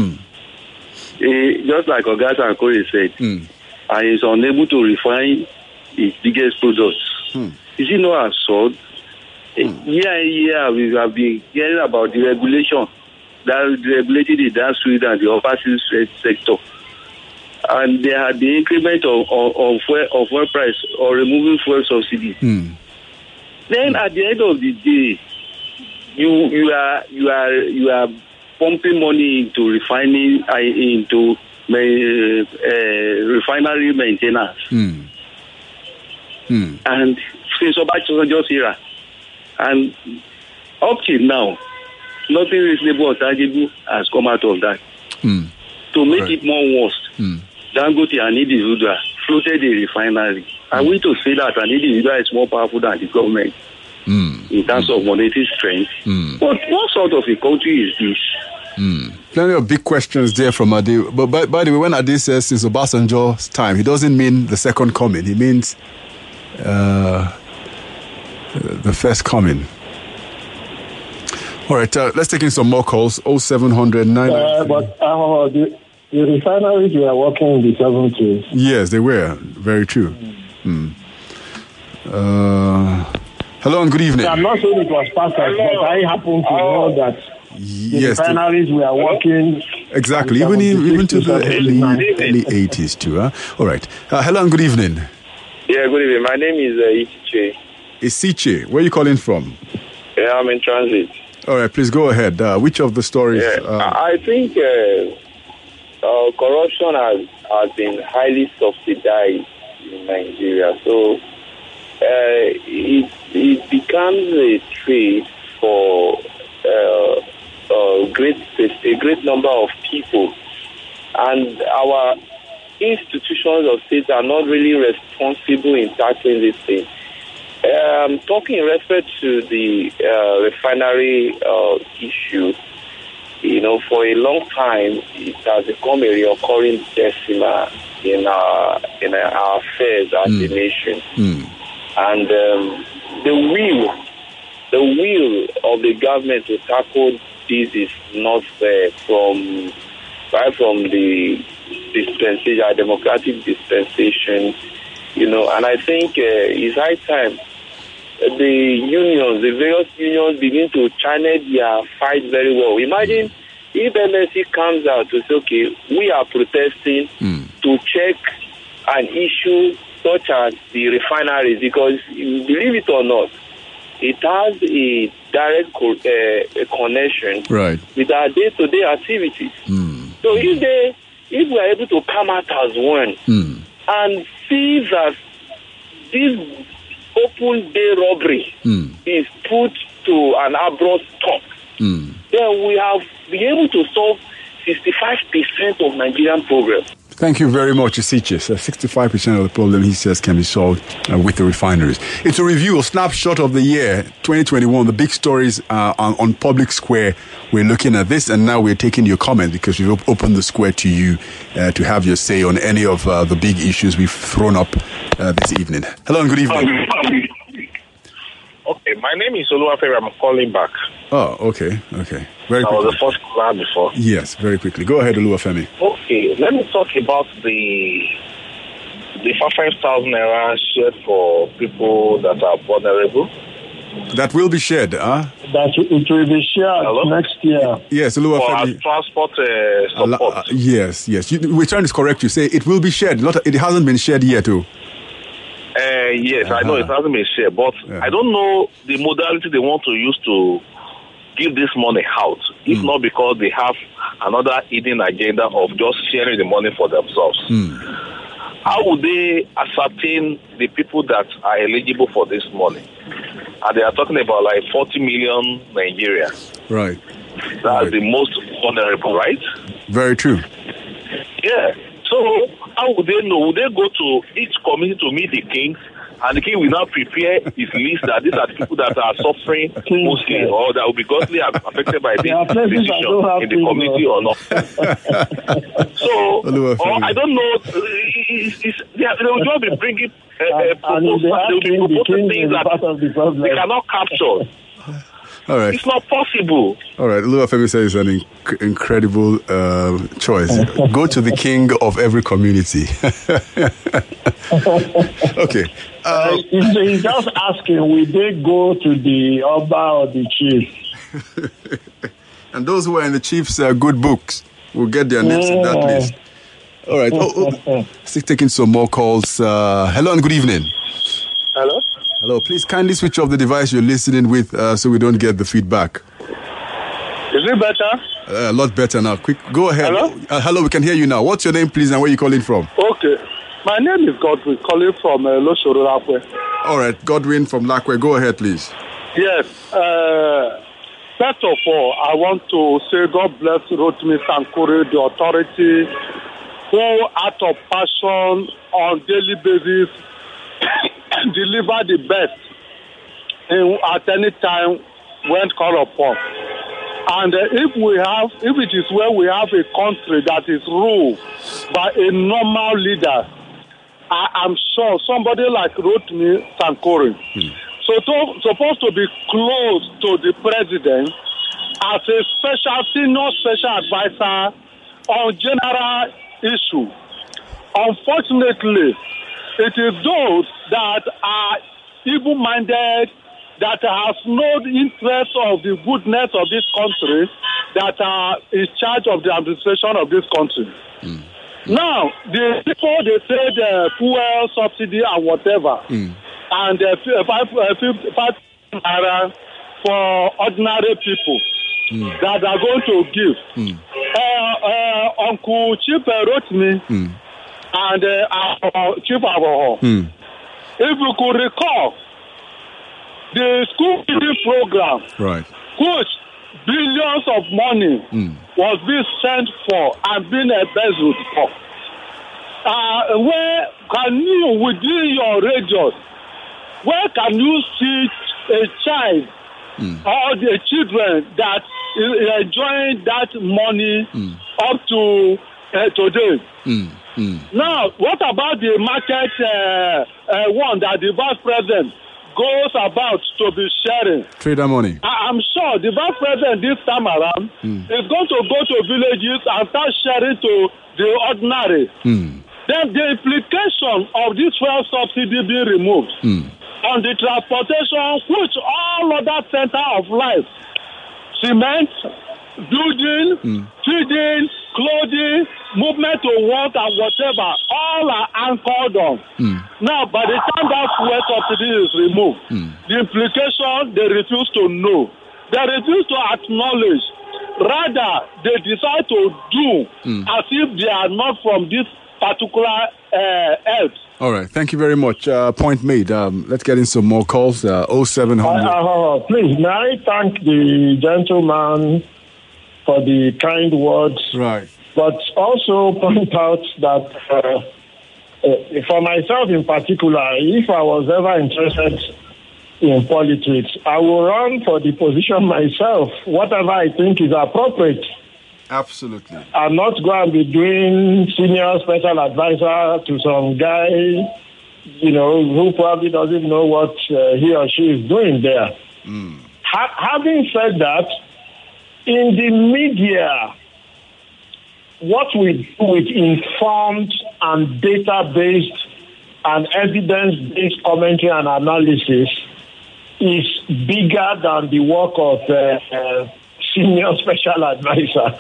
[SPEAKER 9] just like Oga Sankore said, and is unable to refine its biggest products. Is it not absurd? Year we have been hearing about the regulation that regulated the dance suite and the overseas sector, and there had the increment of fuel price or removing fuel subsidy. Then at the end of the day, you are pumping money into refining into refinery maintenance, and since just here. And up till now, nothing reasonable or tangible has come out of that. To make it more worse, Dangote, an individual, floated the refinery. Are we to say that an individual is more powerful than the government in terms of monetary strength? What sort of a country is this?
[SPEAKER 6] Plenty of big questions there from Ade. But by the way, when Ade says since Obasanjo's time, he doesn't mean the second coming. He means the first coming. All right, let's take in some more calls. 0700
[SPEAKER 7] But the refineries were working in the 70s.
[SPEAKER 6] Yes, they were. Very true. Hello and good evening.
[SPEAKER 7] I'm not saying it was perfect, but I happen to know that the refineries were working.
[SPEAKER 6] Exactly, even to the early 80s too. All right. Hello and good evening.
[SPEAKER 9] Yeah, good evening. My name is Isiche.
[SPEAKER 6] Isiche, where are you calling from?
[SPEAKER 9] Yeah, I'm in transit.
[SPEAKER 6] All right, please go ahead. Which of the stories?
[SPEAKER 9] I think corruption has been highly subsidized in Nigeria. So it becomes a trade for a great number of people. And our institutions of state are not really responsible in tackling this thing. Talking in respect to the refinery issue, for a long time, it has become a recurring decimal in our affairs as a nation. And the will of the government to tackle this is not from the dispensation, democratic dispensation, and I think it's high time the various unions begin to channel their fight very well. Imagine if MSC comes out to say, okay, we are protesting to check an issue such as the refineries, because believe it or not, it has a direct connection with our day-to-day activities. So if we are able to come out as one and see that this open day robbery is put to an abrupt stop, then we have been able to solve 65% of Nigerian problems.
[SPEAKER 6] Thank you very much, Isichis. 65% of the problem, he says, can be solved with the refineries. It's a review, a snapshot of the year 2021, the big stories on Public Square. We're looking at this, and now we're taking your comment because we've opened the square to you to have your say on any of the big issues we've thrown up this evening. Hello and good evening.
[SPEAKER 10] Okay, my name is Oluwafemi. I'm calling back.
[SPEAKER 6] Oh, okay. Very quickly.
[SPEAKER 10] I was the first caller before.
[SPEAKER 6] Yes, very quickly. Go ahead, Oluwafemi.
[SPEAKER 10] Okay, let me talk about the 5,000 naira shared for people that are vulnerable.
[SPEAKER 6] That will be shared,
[SPEAKER 7] That it will be shared next year.
[SPEAKER 6] Yes, Oluwafemi.
[SPEAKER 10] For transport support.
[SPEAKER 6] Yes. We're trying to correct you. Say it will be shared. It hasn't been shared yet, too.
[SPEAKER 10] Yes, I know it hasn't been shared, but I don't know the modality they want to use to give this money out, if not because they have another hidden agenda of just sharing the money for themselves. How would they ascertain the people that are eligible for this money? And they are talking about like 40 million Nigerians.
[SPEAKER 6] Right.
[SPEAKER 10] That's the most vulnerable, right?
[SPEAKER 6] Very true.
[SPEAKER 10] Yeah. So how would they know? Would they go to each community to meet the kings? And the king will now prepare his list that these are the people that are suffering mostly or that will be greatly affected by this decision in the community or not. So, or I don't know, they will just be bringing proposals, they will be proposing things that they cannot capture.
[SPEAKER 6] All right.
[SPEAKER 10] It's not possible.
[SPEAKER 6] All right. Oluwafemi says it's an incredible choice. Go to the king of every community. Okay.
[SPEAKER 7] He's just asking, will they go to the Oba or the chief?
[SPEAKER 6] And those who are in the chief's good books will get their names in that list. All right. Still taking some more calls. Hello and good evening. Hello. Please kindly switch off the device you're listening with so we don't get the feedback.
[SPEAKER 11] Is it better?
[SPEAKER 6] A lot better now. Quick, go ahead.
[SPEAKER 11] Hello?
[SPEAKER 6] Hello, we can hear you now. What's your name, please, and where are you calling from?
[SPEAKER 11] Okay. My name is Godwin, calling from Loshoro Lakwe.
[SPEAKER 6] All right, Godwin from Lakwe. Go ahead, please.
[SPEAKER 11] Yes. First of all, I want to say God bless Rotimi Sankore, the authority, who out of passion on daily basis deliver the best at any time when called upon. And if it is where we have a country that is ruled by a normal leader, I am sure somebody like Rotimi Sankore, supposed to be close to the president as a senior special advisor on general issue. Unfortunately, it is those that are evil-minded, that has no interest of the goodness of this country, that are in charge of the administration of this country. Now, the people, they say the fuel subsidy and whatever, and 5 naira for ordinary people that are going to give. Uncle Chief wrote me, and Chief Abaho. If you could recall, the school feeding program, which billions of money was being sent for and being embezzled for. Where can you, within your radius, where can you see a child or the children that enjoying that money up to today. Now, what about the market one that the vice president goes about to be sharing?
[SPEAKER 6] Trader money.
[SPEAKER 11] I'm sure the vice president this time around is going to go to villages and start sharing to the ordinary. Then the implication of this fuel subsidy being removed on the transportation, which all other center of life, cement, building, feeding, clothing, movement to work and whatever, all are anchored on. Now, by the time that fuel subsidy is removed, the implication they refuse to know. They refuse to acknowledge. Rather, they decide to do as if they are not from this particular health.
[SPEAKER 6] All right. Thank you very much. Point made. Let's get in some more calls. 0700.
[SPEAKER 7] Please, may I thank the gentleman for the kind words.
[SPEAKER 6] Right.
[SPEAKER 7] But also point out that for myself in particular, if I was ever interested in politics, I will run for the position myself, whatever I think is appropriate.
[SPEAKER 6] Absolutely.
[SPEAKER 7] I'm not going to be doing senior special advisor to some guy, who probably doesn't know what he or she is doing there. Having said that, in the media, what we do with informed and data-based and evidence-based commentary and analysis is bigger than the work of senior special advisor.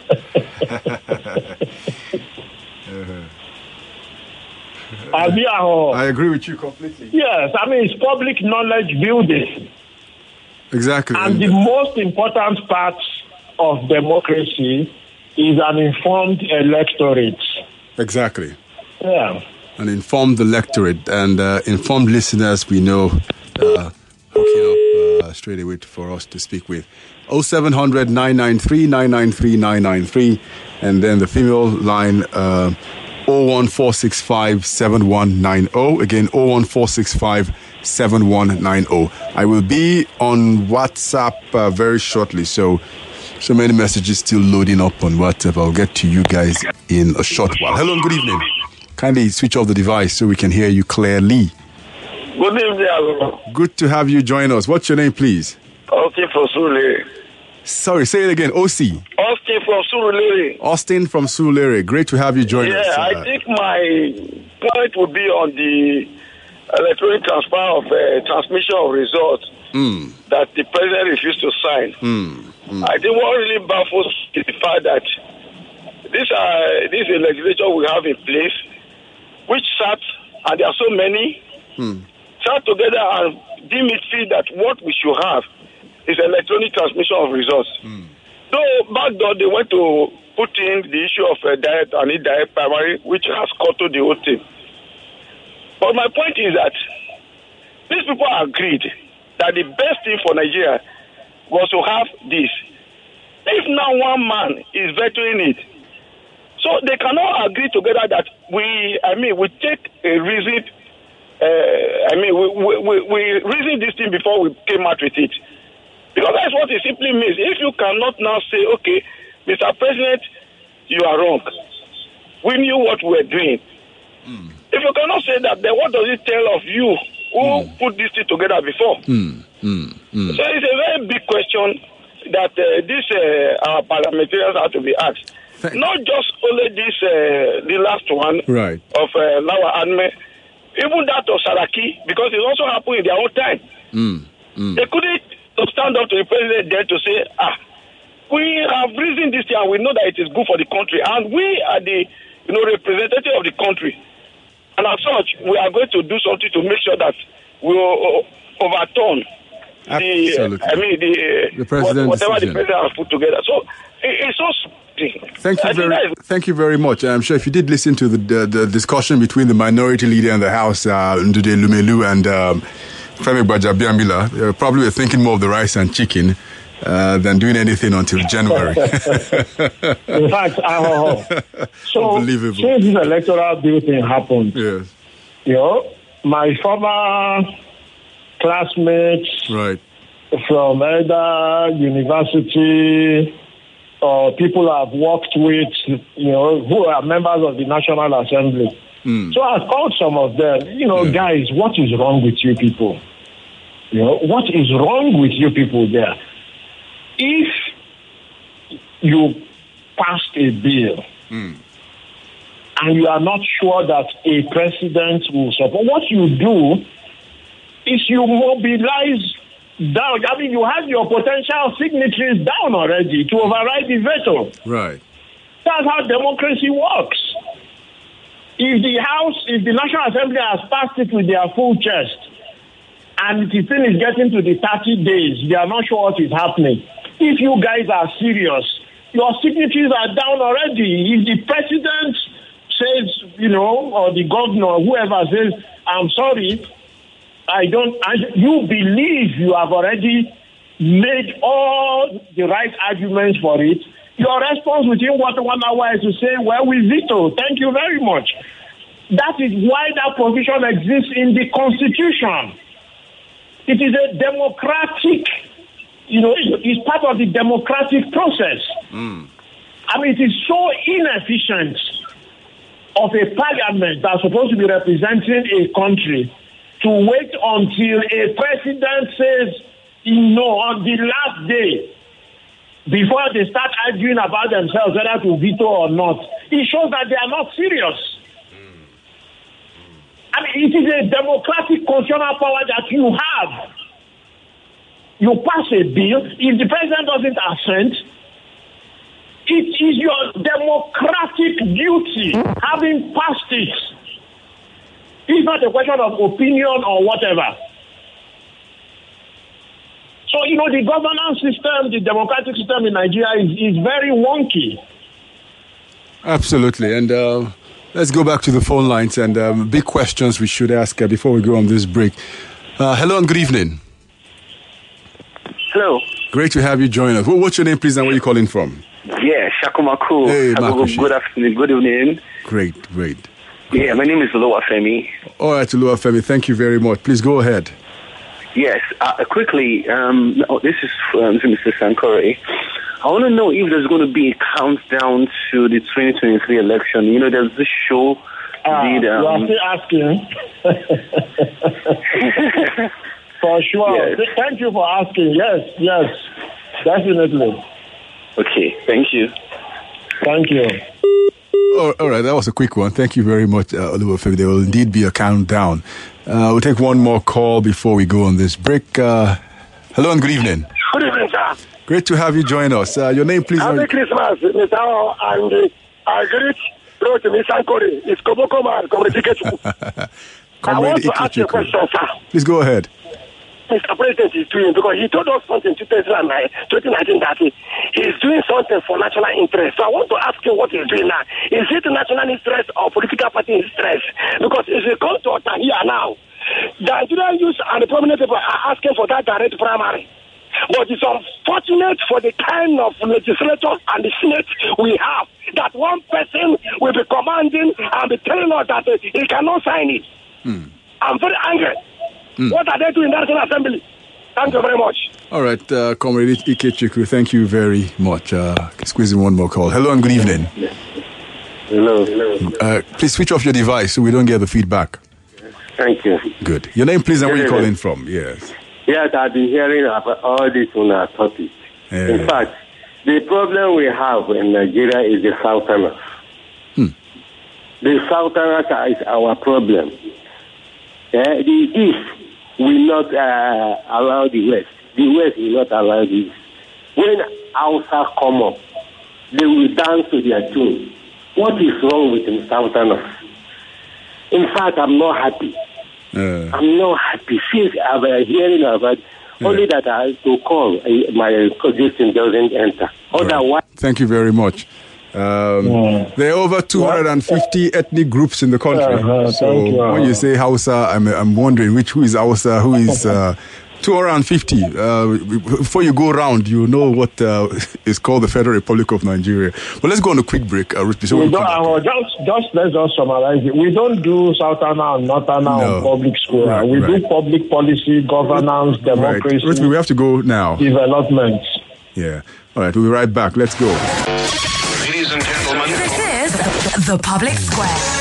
[SPEAKER 6] I agree with you completely.
[SPEAKER 7] Yes, it's public knowledge building.
[SPEAKER 6] Exactly.
[SPEAKER 7] And the most important part of democracy is an informed electorate.
[SPEAKER 6] Exactly.
[SPEAKER 7] Yeah.
[SPEAKER 6] An informed electorate and informed listeners we know hooking up straight away for us to speak with. 0700 993 993 993 and then the female line 01465 7190. Again, 01465 7190. I will be on WhatsApp very shortly, so many messages still loading up on WhatsApp. I'll get to you guys in a short while. Hello and good evening. Kindly switch off the device so we can hear you clearly.
[SPEAKER 12] Good evening.
[SPEAKER 6] Good to have you join us. What's your name, please?
[SPEAKER 12] Austin from Surulere.
[SPEAKER 6] Sorry, say it again. OC.
[SPEAKER 12] Austin from Surulere.
[SPEAKER 6] Austin from Surulere. Great to have you join us.
[SPEAKER 12] Yeah, I think my point would be on the electronic transfer of transmission of results that the president refused to sign. I think what really baffles is the fact that this is a legislature we have in place, which sat, and there are so many, sat together and deem it fit that what we should have is electronic transmission of results. Though back then they went to put in the issue of direct and indirect primary, which has cut to the whole thing. But my point is that these people agreed that the best thing for Nigeria was to have this. If now one man is vetoing it, so they cannot agree together that we take a reason. We reasoned this thing before we came out with it. Because that's what it simply means. If you cannot now say, okay, Mr. President, you are wrong. We knew what we were doing. If you cannot say that, then what does it tell of you who put this thing together before? So it's a very big question that our parliamentarians have to be asked. Not just only this, the last one of Lawa Anme, even that of Saraki, because it also happened in their own time. They couldn't stand up to the president there to say, we have reasoned this year and we know that it is good for the country and we are the representative of the country. And as such, we are going to do something to make sure that we will overturn the president's whatever decision. The president has put together. So it's so.
[SPEAKER 6] Thank you very much. I'm sure if you did listen to the discussion between the minority leader in the House, Ndude Lumelu, and Femi Gbajabiamila, probably were thinking more of the rice and chicken than doing anything until January.
[SPEAKER 7] In fact, so since this electoral bill thing happened, my former classmates from Elder University, or people I've worked with, who are members of the National Assembly. So I've called some of them, guys, what is wrong with you people? What is wrong with you people there? If you passed a bill and you are not sure that a president will support, what you do is you mobilize down. I mean, you have your potential signatories down already to override the veto.
[SPEAKER 6] Right.
[SPEAKER 7] That's how democracy works. If the National Assembly has passed it with their full chest, and the thing is getting to the 30 days, they are not sure what is happening. If you guys are serious, your signatories are down already. If the president says, or the governor, or whoever says, I'm sorry, you believe you have already made all the right arguments for it, your response within 1 hour is to say, well, we veto. Thank you very much. That is why that provision exists in the Constitution. It is a democratic, it's part of the democratic process. I mean, it is so inefficient of a parliament that's supposed to be representing a country to wait until a president says no on the last day before they start arguing about themselves whether to veto or not. It shows that they are not serious. I mean, it is a democratic constitutional power that you have. You pass a bill. If the president doesn't assent, it is your democratic duty, having passed it. It's not a question of opinion or whatever. So, the governance system, the democratic system in Nigeria is very wonky.
[SPEAKER 6] Absolutely. And let's go back to the phone lines and big questions we should ask before we go on this break. Hello and good evening.
[SPEAKER 13] Hello.
[SPEAKER 6] Great to have you join us. What's your name, please, and where are you calling from?
[SPEAKER 13] Yeah, Shakumaku.
[SPEAKER 6] Hey,
[SPEAKER 13] good afternoon, good evening.
[SPEAKER 6] Great.
[SPEAKER 13] Yeah, my name is Oluwafemi.
[SPEAKER 6] All right, Oluwafemi, thank you very much. Please go ahead.
[SPEAKER 13] Yes, quickly, this is Mr. Sankore. I want to know if there's going to be a countdown to the 2023 election. There's this show.
[SPEAKER 7] You are still asking. For sure. Yes. Thank you for asking. Yes, definitely.
[SPEAKER 13] Okay, thank you.
[SPEAKER 7] Thank you.
[SPEAKER 6] All right, that was a quick one. Thank you very much, Oluwafemi. There will indeed be a countdown. We'll take one more call before we go on this break. Hello and good evening.
[SPEAKER 14] Good evening, sir.
[SPEAKER 6] Great to have you join us. Your name, please.
[SPEAKER 14] Happy Christmas, Mr. And I greet Rotimi Sankore. It's Koboko Man, Comrade Ikechu. I want to ask you a question, sir.
[SPEAKER 6] Please go ahead.
[SPEAKER 14] Mr. President is doing, because he told us something in 2019 that he's doing something for national interest. So I want to ask you what he's doing now. Is it national interest or political party interest? Because if you come to here now, the Nigerian youth and the prominent people are asking for that direct primary. But it's unfortunate for the kind of legislature and the Senate we have that one person will be commanding and be telling us that he cannot sign it. I'm very angry. What are they doing in the National Assembly? Thank you very much.
[SPEAKER 6] All right, Comrade Ikechukwu, thank you very much. Squeezing one more call. Hello and good evening.
[SPEAKER 15] Hello.
[SPEAKER 6] Please switch off your device so we don't get the feedback.
[SPEAKER 15] Thank you.
[SPEAKER 6] Good. Your name, please, and where you calling from? Yes.
[SPEAKER 15] Yes, I've been hearing about all this on our topic.
[SPEAKER 6] Yeah.
[SPEAKER 15] In fact, the problem we have in Nigeria is the Southerners. The Southerners is our problem. The East will not allow the West. The West will not allow the East. When Hausa come up, they will dance to their tune. What is wrong with the Southerners? In fact, I'm not happy. I'm not happy. Since I've been hearing about only that I have to call, my suggestion doesn't enter. Otherwise,
[SPEAKER 6] thank you very much. There are over 250 ethnic groups in the country. So when you say Hausa, I'm wondering who is Hausa, who is 250. Before you go around, you know what is called the Federal Republic of Nigeria. But let's go on a quick break. Let's just
[SPEAKER 7] summarize it. We don't do Southern and Northern on public school. We do public policy, governance, democracy.
[SPEAKER 6] Right. We have to go now.
[SPEAKER 7] Development.
[SPEAKER 6] Yeah. All right, we'll be right back. Let's go.
[SPEAKER 3] Ladies and gentlemen,
[SPEAKER 5] This is The Public Square.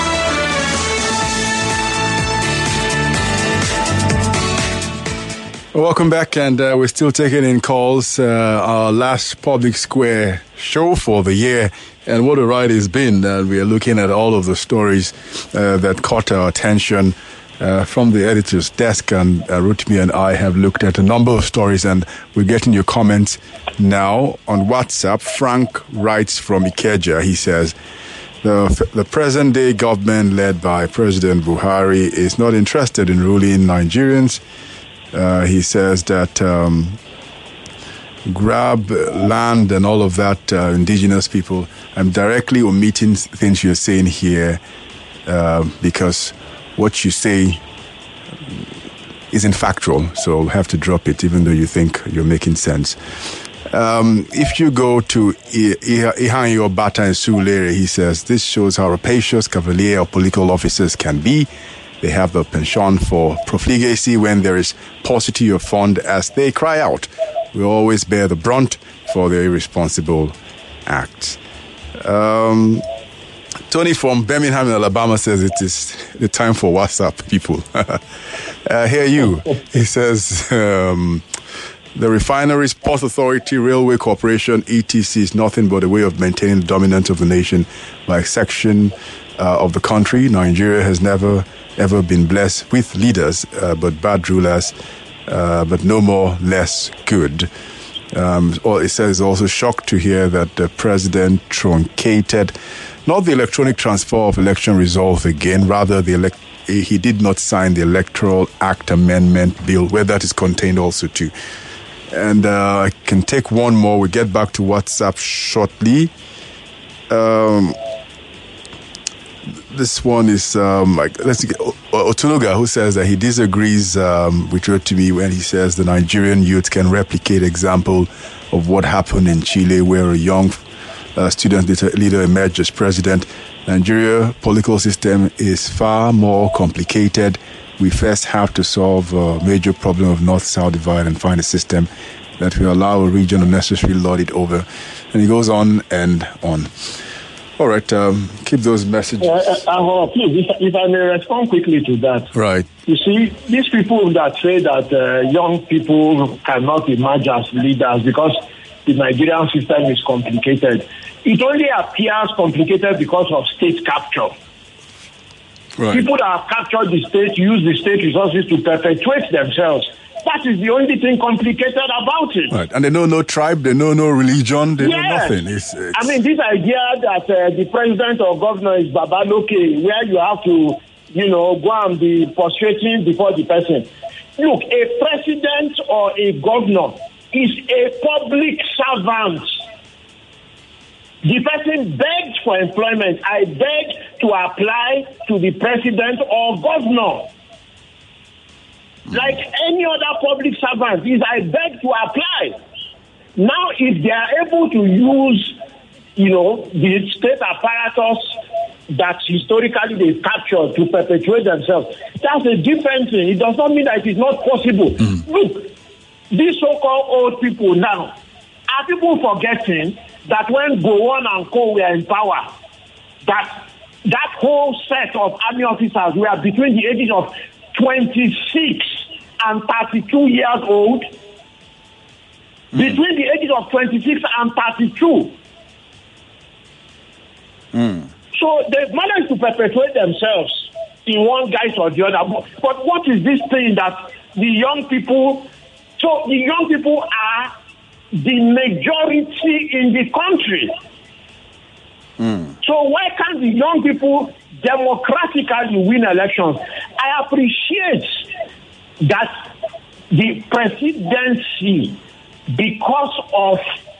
[SPEAKER 6] Welcome back, and we're still taking in calls. Our last Public Square show for the year, and what a ride it's been. We are looking at all of the stories that caught our attention from the editor's desk, and Rotimi and I have looked at a number of stories, and we're getting your comments now on WhatsApp. Frank writes from Ikeja. He says, the present-day government led by President Buhari is not interested in ruling Nigerians. He says that grab land and all of that, indigenous people. I'm directly omitting things you're saying here because what you say isn't factual, so I'll have to drop it, even though you think you're making sense. If you go to Ihanyo Bata and Sulere, he says, this shows how rapacious, cavalier, or political officers can be. They have the penchant for profligacy when there is paucity of fund, as they cry out. We always bear the brunt for their irresponsible acts. Tony from Birmingham, Alabama says it is the time for WhatsApp, people. Hear you. He says, the refineries, Port Authority, Railway Corporation, ETC is nothing but a way of maintaining the dominance of the nation by section of the country. Nigeria has never ever been blessed with leaders, but bad rulers, but no more less good. It says also shocked to hear that the president truncated not the electronic transfer of election results again, rather he did not sign the Electoral Act Amendment Bill, where that is contained also too. And I can take one more. We'll get back to WhatsApp shortly. This one is Otunuga, who says that he disagrees with Rotimi when he says the Nigerian youth can replicate example of what happened in Chile, where a young student leader emerged as president. Nigeria political system is far more complicated. We first have to solve a major problem of North-South divide and find a system that will allow a region unnecessarily lord it over. And he goes on and on. All right, keep those messages.
[SPEAKER 7] Please, if I may respond quickly to that.
[SPEAKER 6] Right.
[SPEAKER 7] You see, these people that say that young people cannot emerge as leaders because the Nigerian system is complicated, it only appears complicated because of state capture. Right. People that have captured the state use the state resources to perpetuate themselves. That is the only thing complicated about it.
[SPEAKER 6] Right, and they know no tribe, they know no religion, they know nothing.
[SPEAKER 7] I mean, this idea that the president or governor is Babaloke, where you have to, go and be prostrating before the person. Look, a president or a governor is a public servant. The person begged for employment. I beg to apply to the president or governor. Like any other public servant, I beg to apply. Now, if they are able to use, the state apparatus that historically they've captured to perpetuate themselves, that's a different thing. It does not mean that it is not possible. Look, these so-called old people now, are people forgetting that when Gowon and Co were in power, that whole set of army officers were between the ages of 26 and 32 years old. Between the ages of 26 and 32. So they've managed to perpetuate themselves in one guise or the other. But what is this thing that the young people... So the young people are the majority in the country. So why can't the young people democratically win elections? I appreciate that the presidency, because of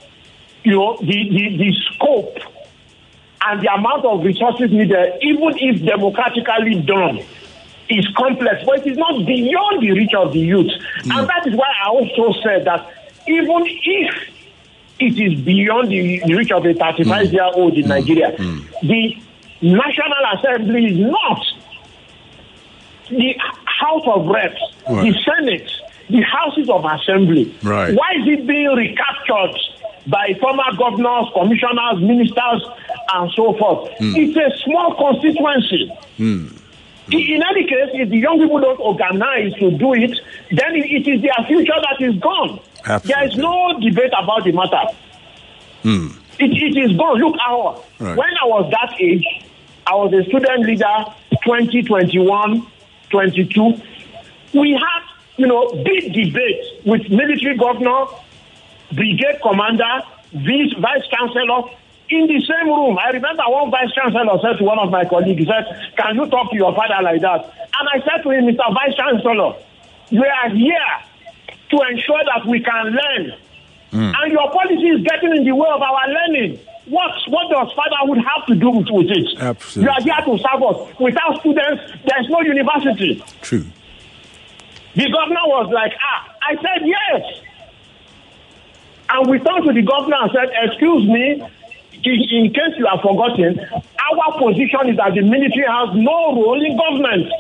[SPEAKER 7] the scope and the amount of resources needed, even if democratically done, is complex, but it is not beyond the reach of the youth. And that is why I also said that even if it is beyond the reach of a 35-year-old in Nigeria, the National Assembly is not. The House of Reps, the Senate, the houses of assembly.
[SPEAKER 6] Right.
[SPEAKER 7] Why is it being recaptured by former governors, commissioners, ministers, and so forth? It's a small constituency. In any case, if the young people don't organize to do it, then it is their future that is gone.
[SPEAKER 6] Absolutely.
[SPEAKER 7] There is no debate about the matter. It is gone. Look, when I was that age, I was a student leader, 2021, 22. We had, big debates with military governor, brigade commander, vice chancellor in the same room. I remember one vice chancellor said to one of my colleagues, he said, "Can you talk to your father like that?" And I said to him, "Mr. Vice Chancellor, we are here to ensure that we can learn. And your policy is getting in the way of our learning. What does fatherhood have to do with it?
[SPEAKER 6] Absolutely.
[SPEAKER 7] You are here to serve us. Without students, there is no university."
[SPEAKER 6] True.
[SPEAKER 7] The governor was like, I said yes. And we turned to the governor and said, "Excuse me, in case you have forgotten, our position is that the military has no role in government.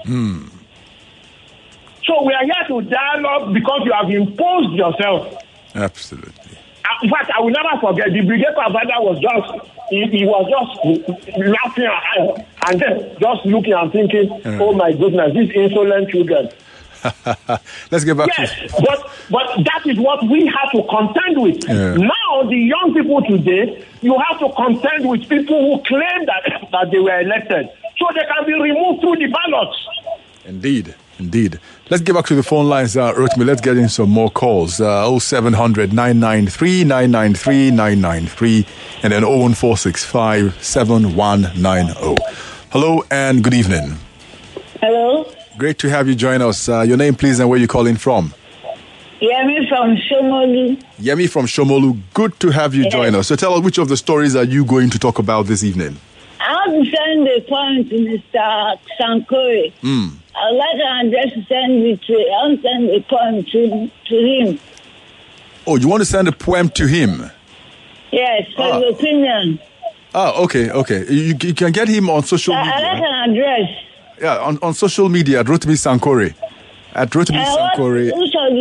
[SPEAKER 7] So we are here to dialogue because you have imposed yourself."
[SPEAKER 6] Absolutely.
[SPEAKER 7] In fact, I will never forget, the brigade commander was he was just laughing and then just looking and thinking, "Oh my goodness, these insolent children."
[SPEAKER 6] Let's get back
[SPEAKER 7] but that is what we have to contend with. Now, the young people today, you have to contend with people who claim that they were elected, so they can be removed through the ballots.
[SPEAKER 6] Indeed. Let's get back to the phone lines, Rotimi. Let's get in some more calls. 0700 993 993 993 and then 01465 7190. Hello and good evening.
[SPEAKER 16] Hello.
[SPEAKER 6] Great to have you join us. Your name, please, and where you're calling from?
[SPEAKER 16] Yemi from Shomolu.
[SPEAKER 6] Yemi from Shomolu. Good to have you join us. So tell us, which of the stories are you going to talk about this evening?
[SPEAKER 16] I want to send a poem to Mr. Sankore. I'd like an address to send it to. I want to send a poem to him.
[SPEAKER 6] Oh, you want to send a poem to him?
[SPEAKER 16] Yes, for his opinion.
[SPEAKER 6] Okay. You can get him on social media.
[SPEAKER 16] I like an address.
[SPEAKER 6] Yeah, on social media at Rotimi Sankore. At Rotimi Sankore.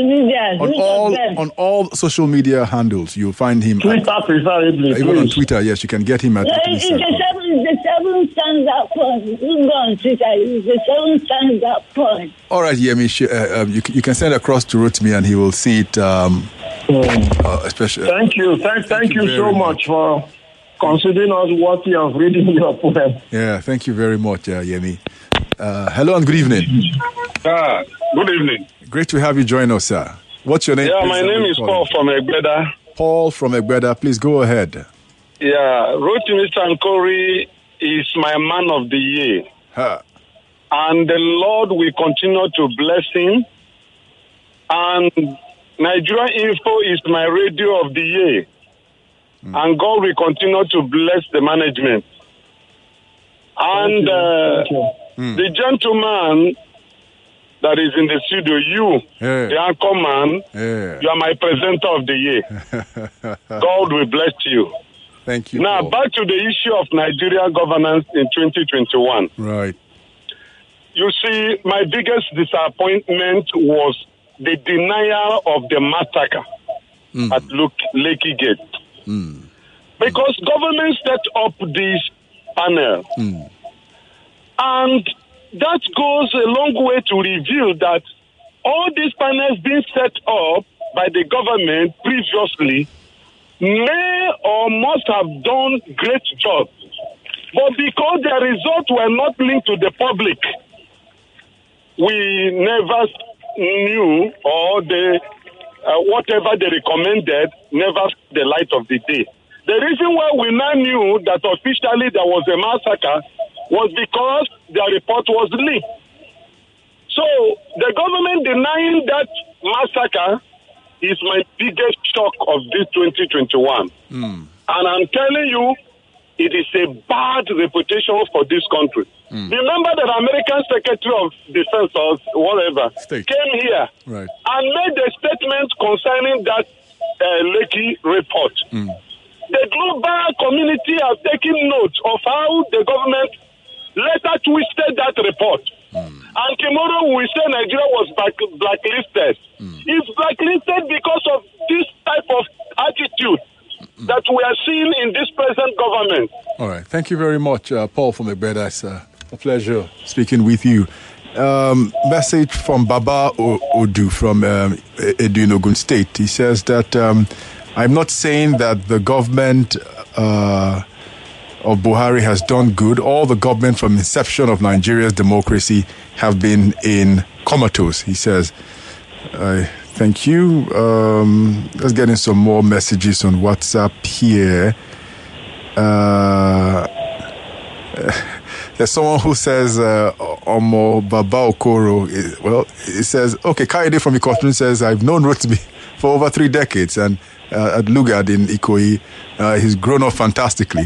[SPEAKER 6] On all social media handles, you'll find him.
[SPEAKER 7] Twitter, preferably.
[SPEAKER 6] Even on Twitter, yes, you can get him at Rotimi Sankore.
[SPEAKER 16] The seven stand-up point. You can go on Twitter. It's the seven stand-up point.
[SPEAKER 6] All right, Yemi, you can send across to Rotimi and he will see it. Especially.
[SPEAKER 7] Thank you. Thank you so much for considering us worthy of reading your poem.
[SPEAKER 6] Yeah, thank you very much, Yemi. Hello and good evening.
[SPEAKER 10] Good evening.
[SPEAKER 6] Great to have you join us, sir. What's your name?
[SPEAKER 10] Yeah, my name is Paul from Egbeda.
[SPEAKER 6] Paul from Egbeda, please go ahead.
[SPEAKER 10] Yeah, Rotimi Sankore is my man of the year. And the Lord will continue to bless him. And Nigeria Info is my radio of the year. And God will continue to bless the management. And the gentleman that is in the studio, the anchor man, you are my presenter of the year. God will bless you.
[SPEAKER 6] Thank you.
[SPEAKER 10] Now, back to the issue of Nigeria governance in 2021.
[SPEAKER 6] Right.
[SPEAKER 10] You see, my biggest disappointment was the denial of the massacre at Lekki Gate. Because government set up this panel. And that goes a long way to reveal that all these panels being set up by the government previously may or must have done great job. But because the results were not linked to the public, we never knew, or whatever they recommended never saw the light of the day. The reason why we now knew that officially there was a massacre was because the report was leaked. So the government denying that massacre is my biggest shock of this 2021. And I'm telling you, it is a bad reputation for this country. Remember that American Secretary of Defense or whatever came here and made a statement concerning that Lekki report. The global community has taken note of how the government later twisted that report.
[SPEAKER 11] And tomorrow we say Nigeria was blacklisted. It's blacklisted because of this type of attitude that we are seeing in this present government.
[SPEAKER 6] All right. Thank you very much, Paul from Egbeda. It's a pleasure speaking with you. Message from Baba Odu from Edu in Ogun State. He says that I'm not saying that the government of Buhari has done good. All the government from inception of Nigeria's democracy have been in comatose, he says. Thank you. Let's get in some more messages on WhatsApp here. There's someone who says, Omo Baba Okoro, well, it says, okay, Kaide from Ikotun says, I've known Rotimi for over 3 decades, and at Lugard in Ikoyi, he's grown up fantastically.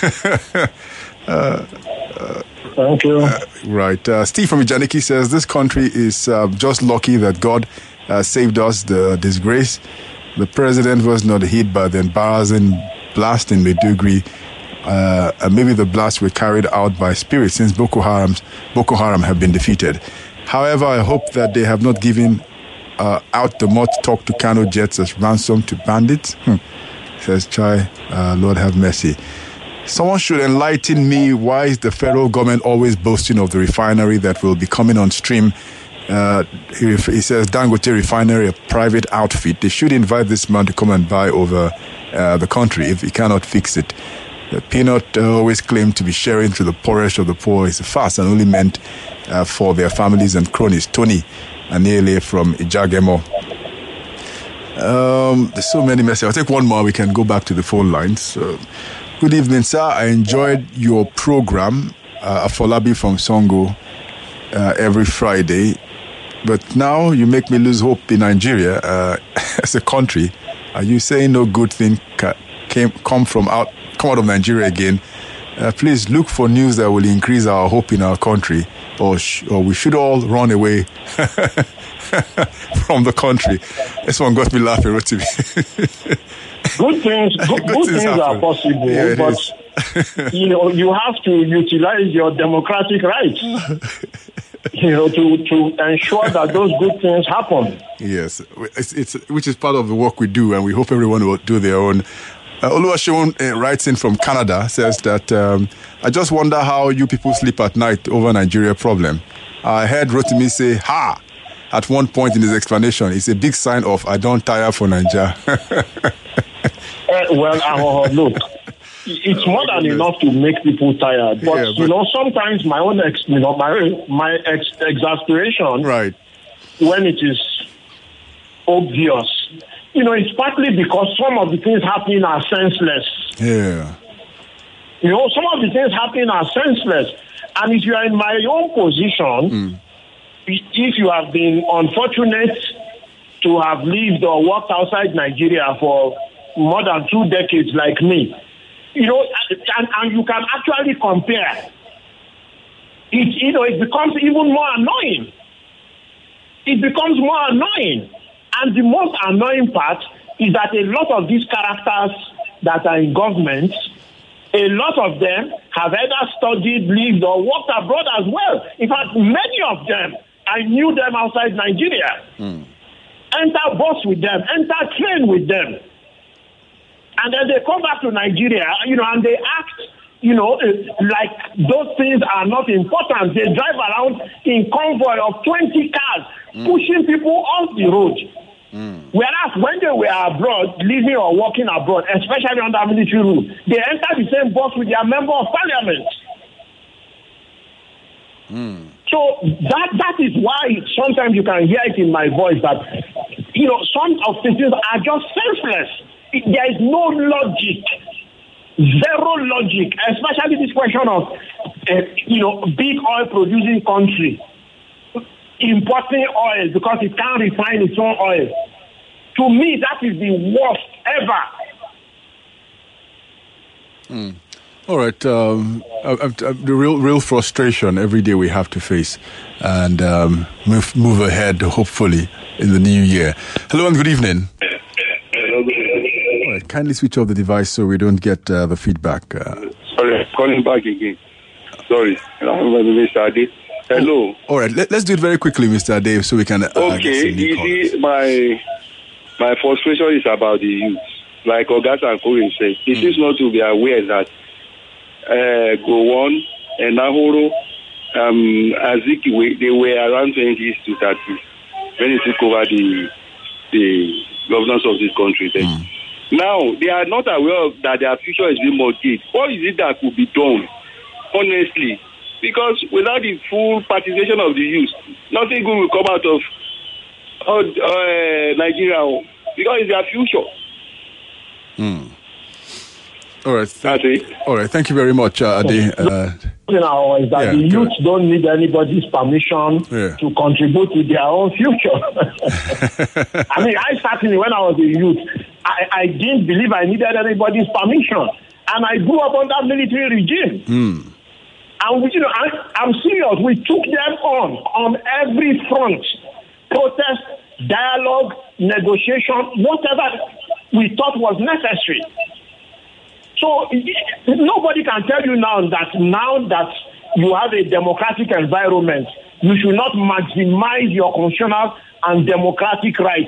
[SPEAKER 7] Thank you.
[SPEAKER 6] Right. Steve from Ijaniki says, this country is just lucky that God saved us the disgrace. The president was not hit by the embarrassing blast in Maiduguri. And maybe the blasts were carried out by spirits since Boko Haram have been defeated. However, I hope that they have not given out the much talk to Kano jets as ransom to bandits. Says Chai, Lord have mercy. Someone should enlighten me. Why is the federal government always boasting of the refinery that will be coming on stream? He says Dangote Refinery, a private outfit. They should invite this man to come and buy over the country if he cannot fix it. The peanut always claimed to be sharing to the poorest of the poor. It's a farce and only meant for their families and cronies. Tony Aniele from Ijagemo. There's so many messages. I'll take one more. We can go back to the phone lines. Good evening, sir. I enjoyed your program, Afolabi from Songo, every Friday. But now you make me lose hope in Nigeria as a country. Are you saying no good thing come out of Nigeria again? Please look for news that will increase our hope in our country, or we should all run away from the country. This one got me laughing.
[SPEAKER 7] Good things are possible,
[SPEAKER 6] yeah,
[SPEAKER 7] but you have to utilize your democratic rights. To ensure that those good things happen.
[SPEAKER 6] Yes, it's which is part of the work we do, and we hope everyone will do their own. Oluwaseun writes in from Canada, says that I just wonder how you people sleep at night over Nigeria problem. I heard Rotimi say "ha" at one point in his explanation. It's a big sign of I don't tire for Nigeria.
[SPEAKER 7] Look, it's more than enough to make people tired. But sometimes my own exasperation,
[SPEAKER 6] right,
[SPEAKER 7] when it is obvious. It's partly because some of the things happening are senseless.
[SPEAKER 6] Yeah.
[SPEAKER 7] Some of the things happening are senseless. And if you are in my own position, if you have been unfortunate to have lived or worked outside Nigeria for more than 2 decades like me, and you can actually compare, it becomes even more annoying. It becomes more annoying. And the most annoying part is that a lot of these characters that are in government, a lot of them have either studied, lived, or worked abroad as well. In fact, many of them, I knew them outside Nigeria. Enter bus with them, enter train with them. And then they come back to Nigeria, and they act, like those things are not important. They drive around in convoy of 20 cars, pushing people off the road. Whereas when they were abroad, living or working abroad, especially under military rule, they enter the same bus with their member of parliament. So that is why sometimes you can hear it in my voice that, some of the things are just senseless. There is no logic, zero logic, especially this question of, big oil producing country importing oil because it can't refine its own oil. To me, that is the worst ever.
[SPEAKER 6] All right. The real frustration every day we have to face and move ahead, hopefully, in the new year. Hello and good evening. All right. Kindly switch off the device so we don't get the feedback.
[SPEAKER 17] Sorry, calling back again. Sorry. Hello.
[SPEAKER 6] All right, let's do it very quickly, Mr. Dave, so we can.
[SPEAKER 17] Okay, you see, my frustration is about the youth. Like Ogas and Kore said, it is not to be aware that Gowon and Nahoro, Azikiwe, they were around 20 to 30 when he took over the governance of this country. Then. Now, they are not aware of that their future is being mortgaged. What is it that could be done, honestly? Because without the full participation of the youth, nothing good will come out of Nigeria, because it's their future.
[SPEAKER 6] All right. All right. Thank you very much, Ade.
[SPEAKER 7] Is that the youth don't need anybody's permission to contribute to their own future. I mean, I certainly, when I was a youth, I didn't believe I needed anybody's permission. And I grew up under military regime. And, I'm serious. We took them on every front. Protest, dialogue, negotiation, whatever we thought was necessary. So nobody can tell you now that you have a democratic environment, you should not maximize your constitutional and democratic rights.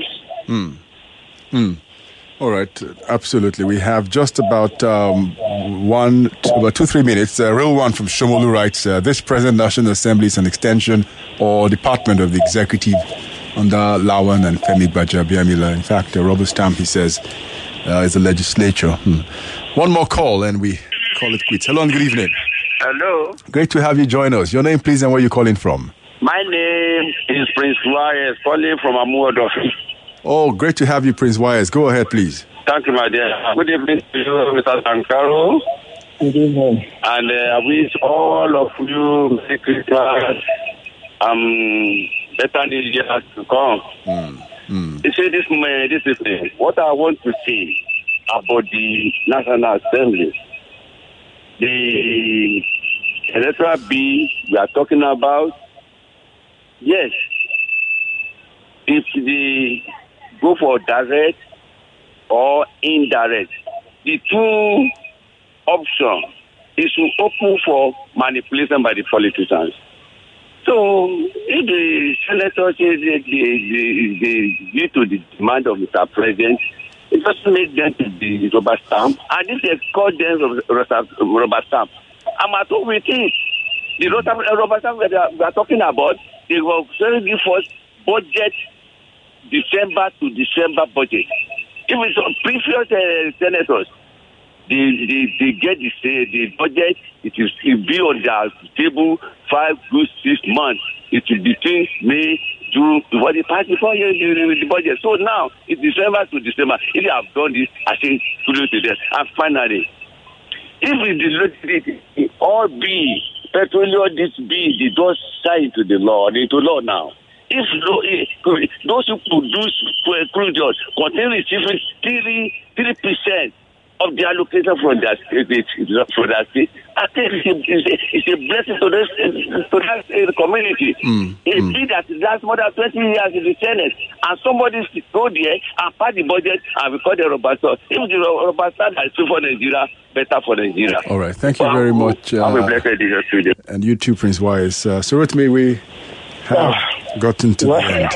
[SPEAKER 6] All right, absolutely. We have just about 2-3 minutes. Real one from Shomolu writes, this present National Assembly is an extension or department of the executive under Lawan and Femi Gbajabiamila. In fact, a rubber stamp, he says, is a legislature. One more call and we call it quits. Hello and good evening.
[SPEAKER 18] Hello.
[SPEAKER 6] Great to have you join us. Your name, please, and where you calling from?
[SPEAKER 18] My name is Prince Wires, calling from Amuodofi.
[SPEAKER 6] Oh, great to have you, Prince Wires. Go ahead, please.
[SPEAKER 18] Thank you, my dear. Good evening to you, Mr. Sankaro.
[SPEAKER 7] Good evening.
[SPEAKER 18] And I wish all of you Merry Christmas, better new years to come. You see, this evening, what I want to say about the National Assembly, the electoral bill we are talking about, yes, if the go for direct or indirect, the two options is to open for manipulation by the politicians. So, if the senators say they due to the demand of Mr. President, it doesn't make them to be rubber stamp. And if they call them rubber stamp, I'm at all with it. The rubber stamp we are talking about, they will very give us budget December to December budget. If it's on previous senators, they get the budget, it will be on their table 5 to 6 months. It will be between May, June, before the budget. So now, it's December to December. If you have done this, I say, kudos to them. And finally, if it all be petroleum, this be, they don't sign into the law, into law now. If those who produce crude oil continue receiving 3% of the allocation from their state, I think it's a blessing to that community. It means that that's more than 20 years in the Senate, and somebody go there and pass the budget and we call the rubber stamp. If the rubber stamp is true for Nigeria, better for Nigeria.
[SPEAKER 6] All right, thank you very much.
[SPEAKER 18] Have a blessed day today.
[SPEAKER 6] And you too, Prince Wise. So Rotimi, we have gotten to the end.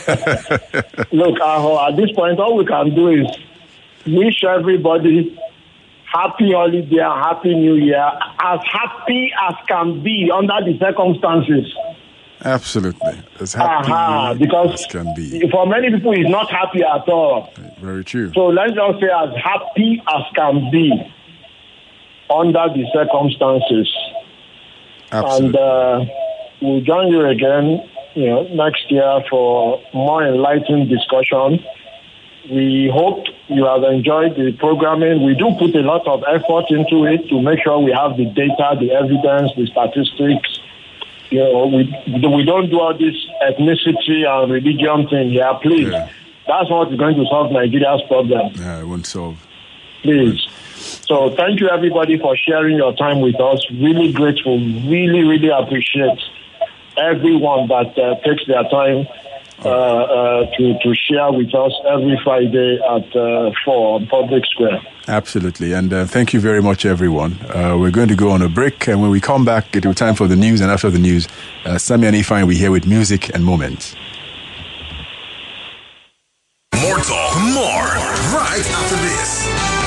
[SPEAKER 7] Look, at this point, all we can do is wish everybody happy holiday, happy new year, as happy as can be under the circumstances.
[SPEAKER 6] Absolutely. As happy
[SPEAKER 7] because
[SPEAKER 6] as can be.
[SPEAKER 7] For many people, it's not happy at all.
[SPEAKER 6] Very true.
[SPEAKER 7] So let's just say as happy as can be under the circumstances.
[SPEAKER 6] Absolutely.
[SPEAKER 7] And we'll join you again, next year for more enlightened discussion. We hope you have enjoyed the programming. We do put a lot of effort into it to make sure we have the data, the evidence, the statistics. We don't do all this ethnicity and religion thing here. Please, that's what is going to solve Nigeria's problem.
[SPEAKER 6] Yeah, it won't solve.
[SPEAKER 7] Please. So thank you, everybody, for sharing your time with us. Really grateful. Really, really appreciate everyone that takes their time to share with us every Friday at 4 on Public Square.
[SPEAKER 6] Absolutely. And thank you very much, everyone. We're going to go on a break. And when we come back, it will be time for the news. And after the news, Sammy and Ifeanyi will be here with music and moments.
[SPEAKER 1] More talk, more right after this.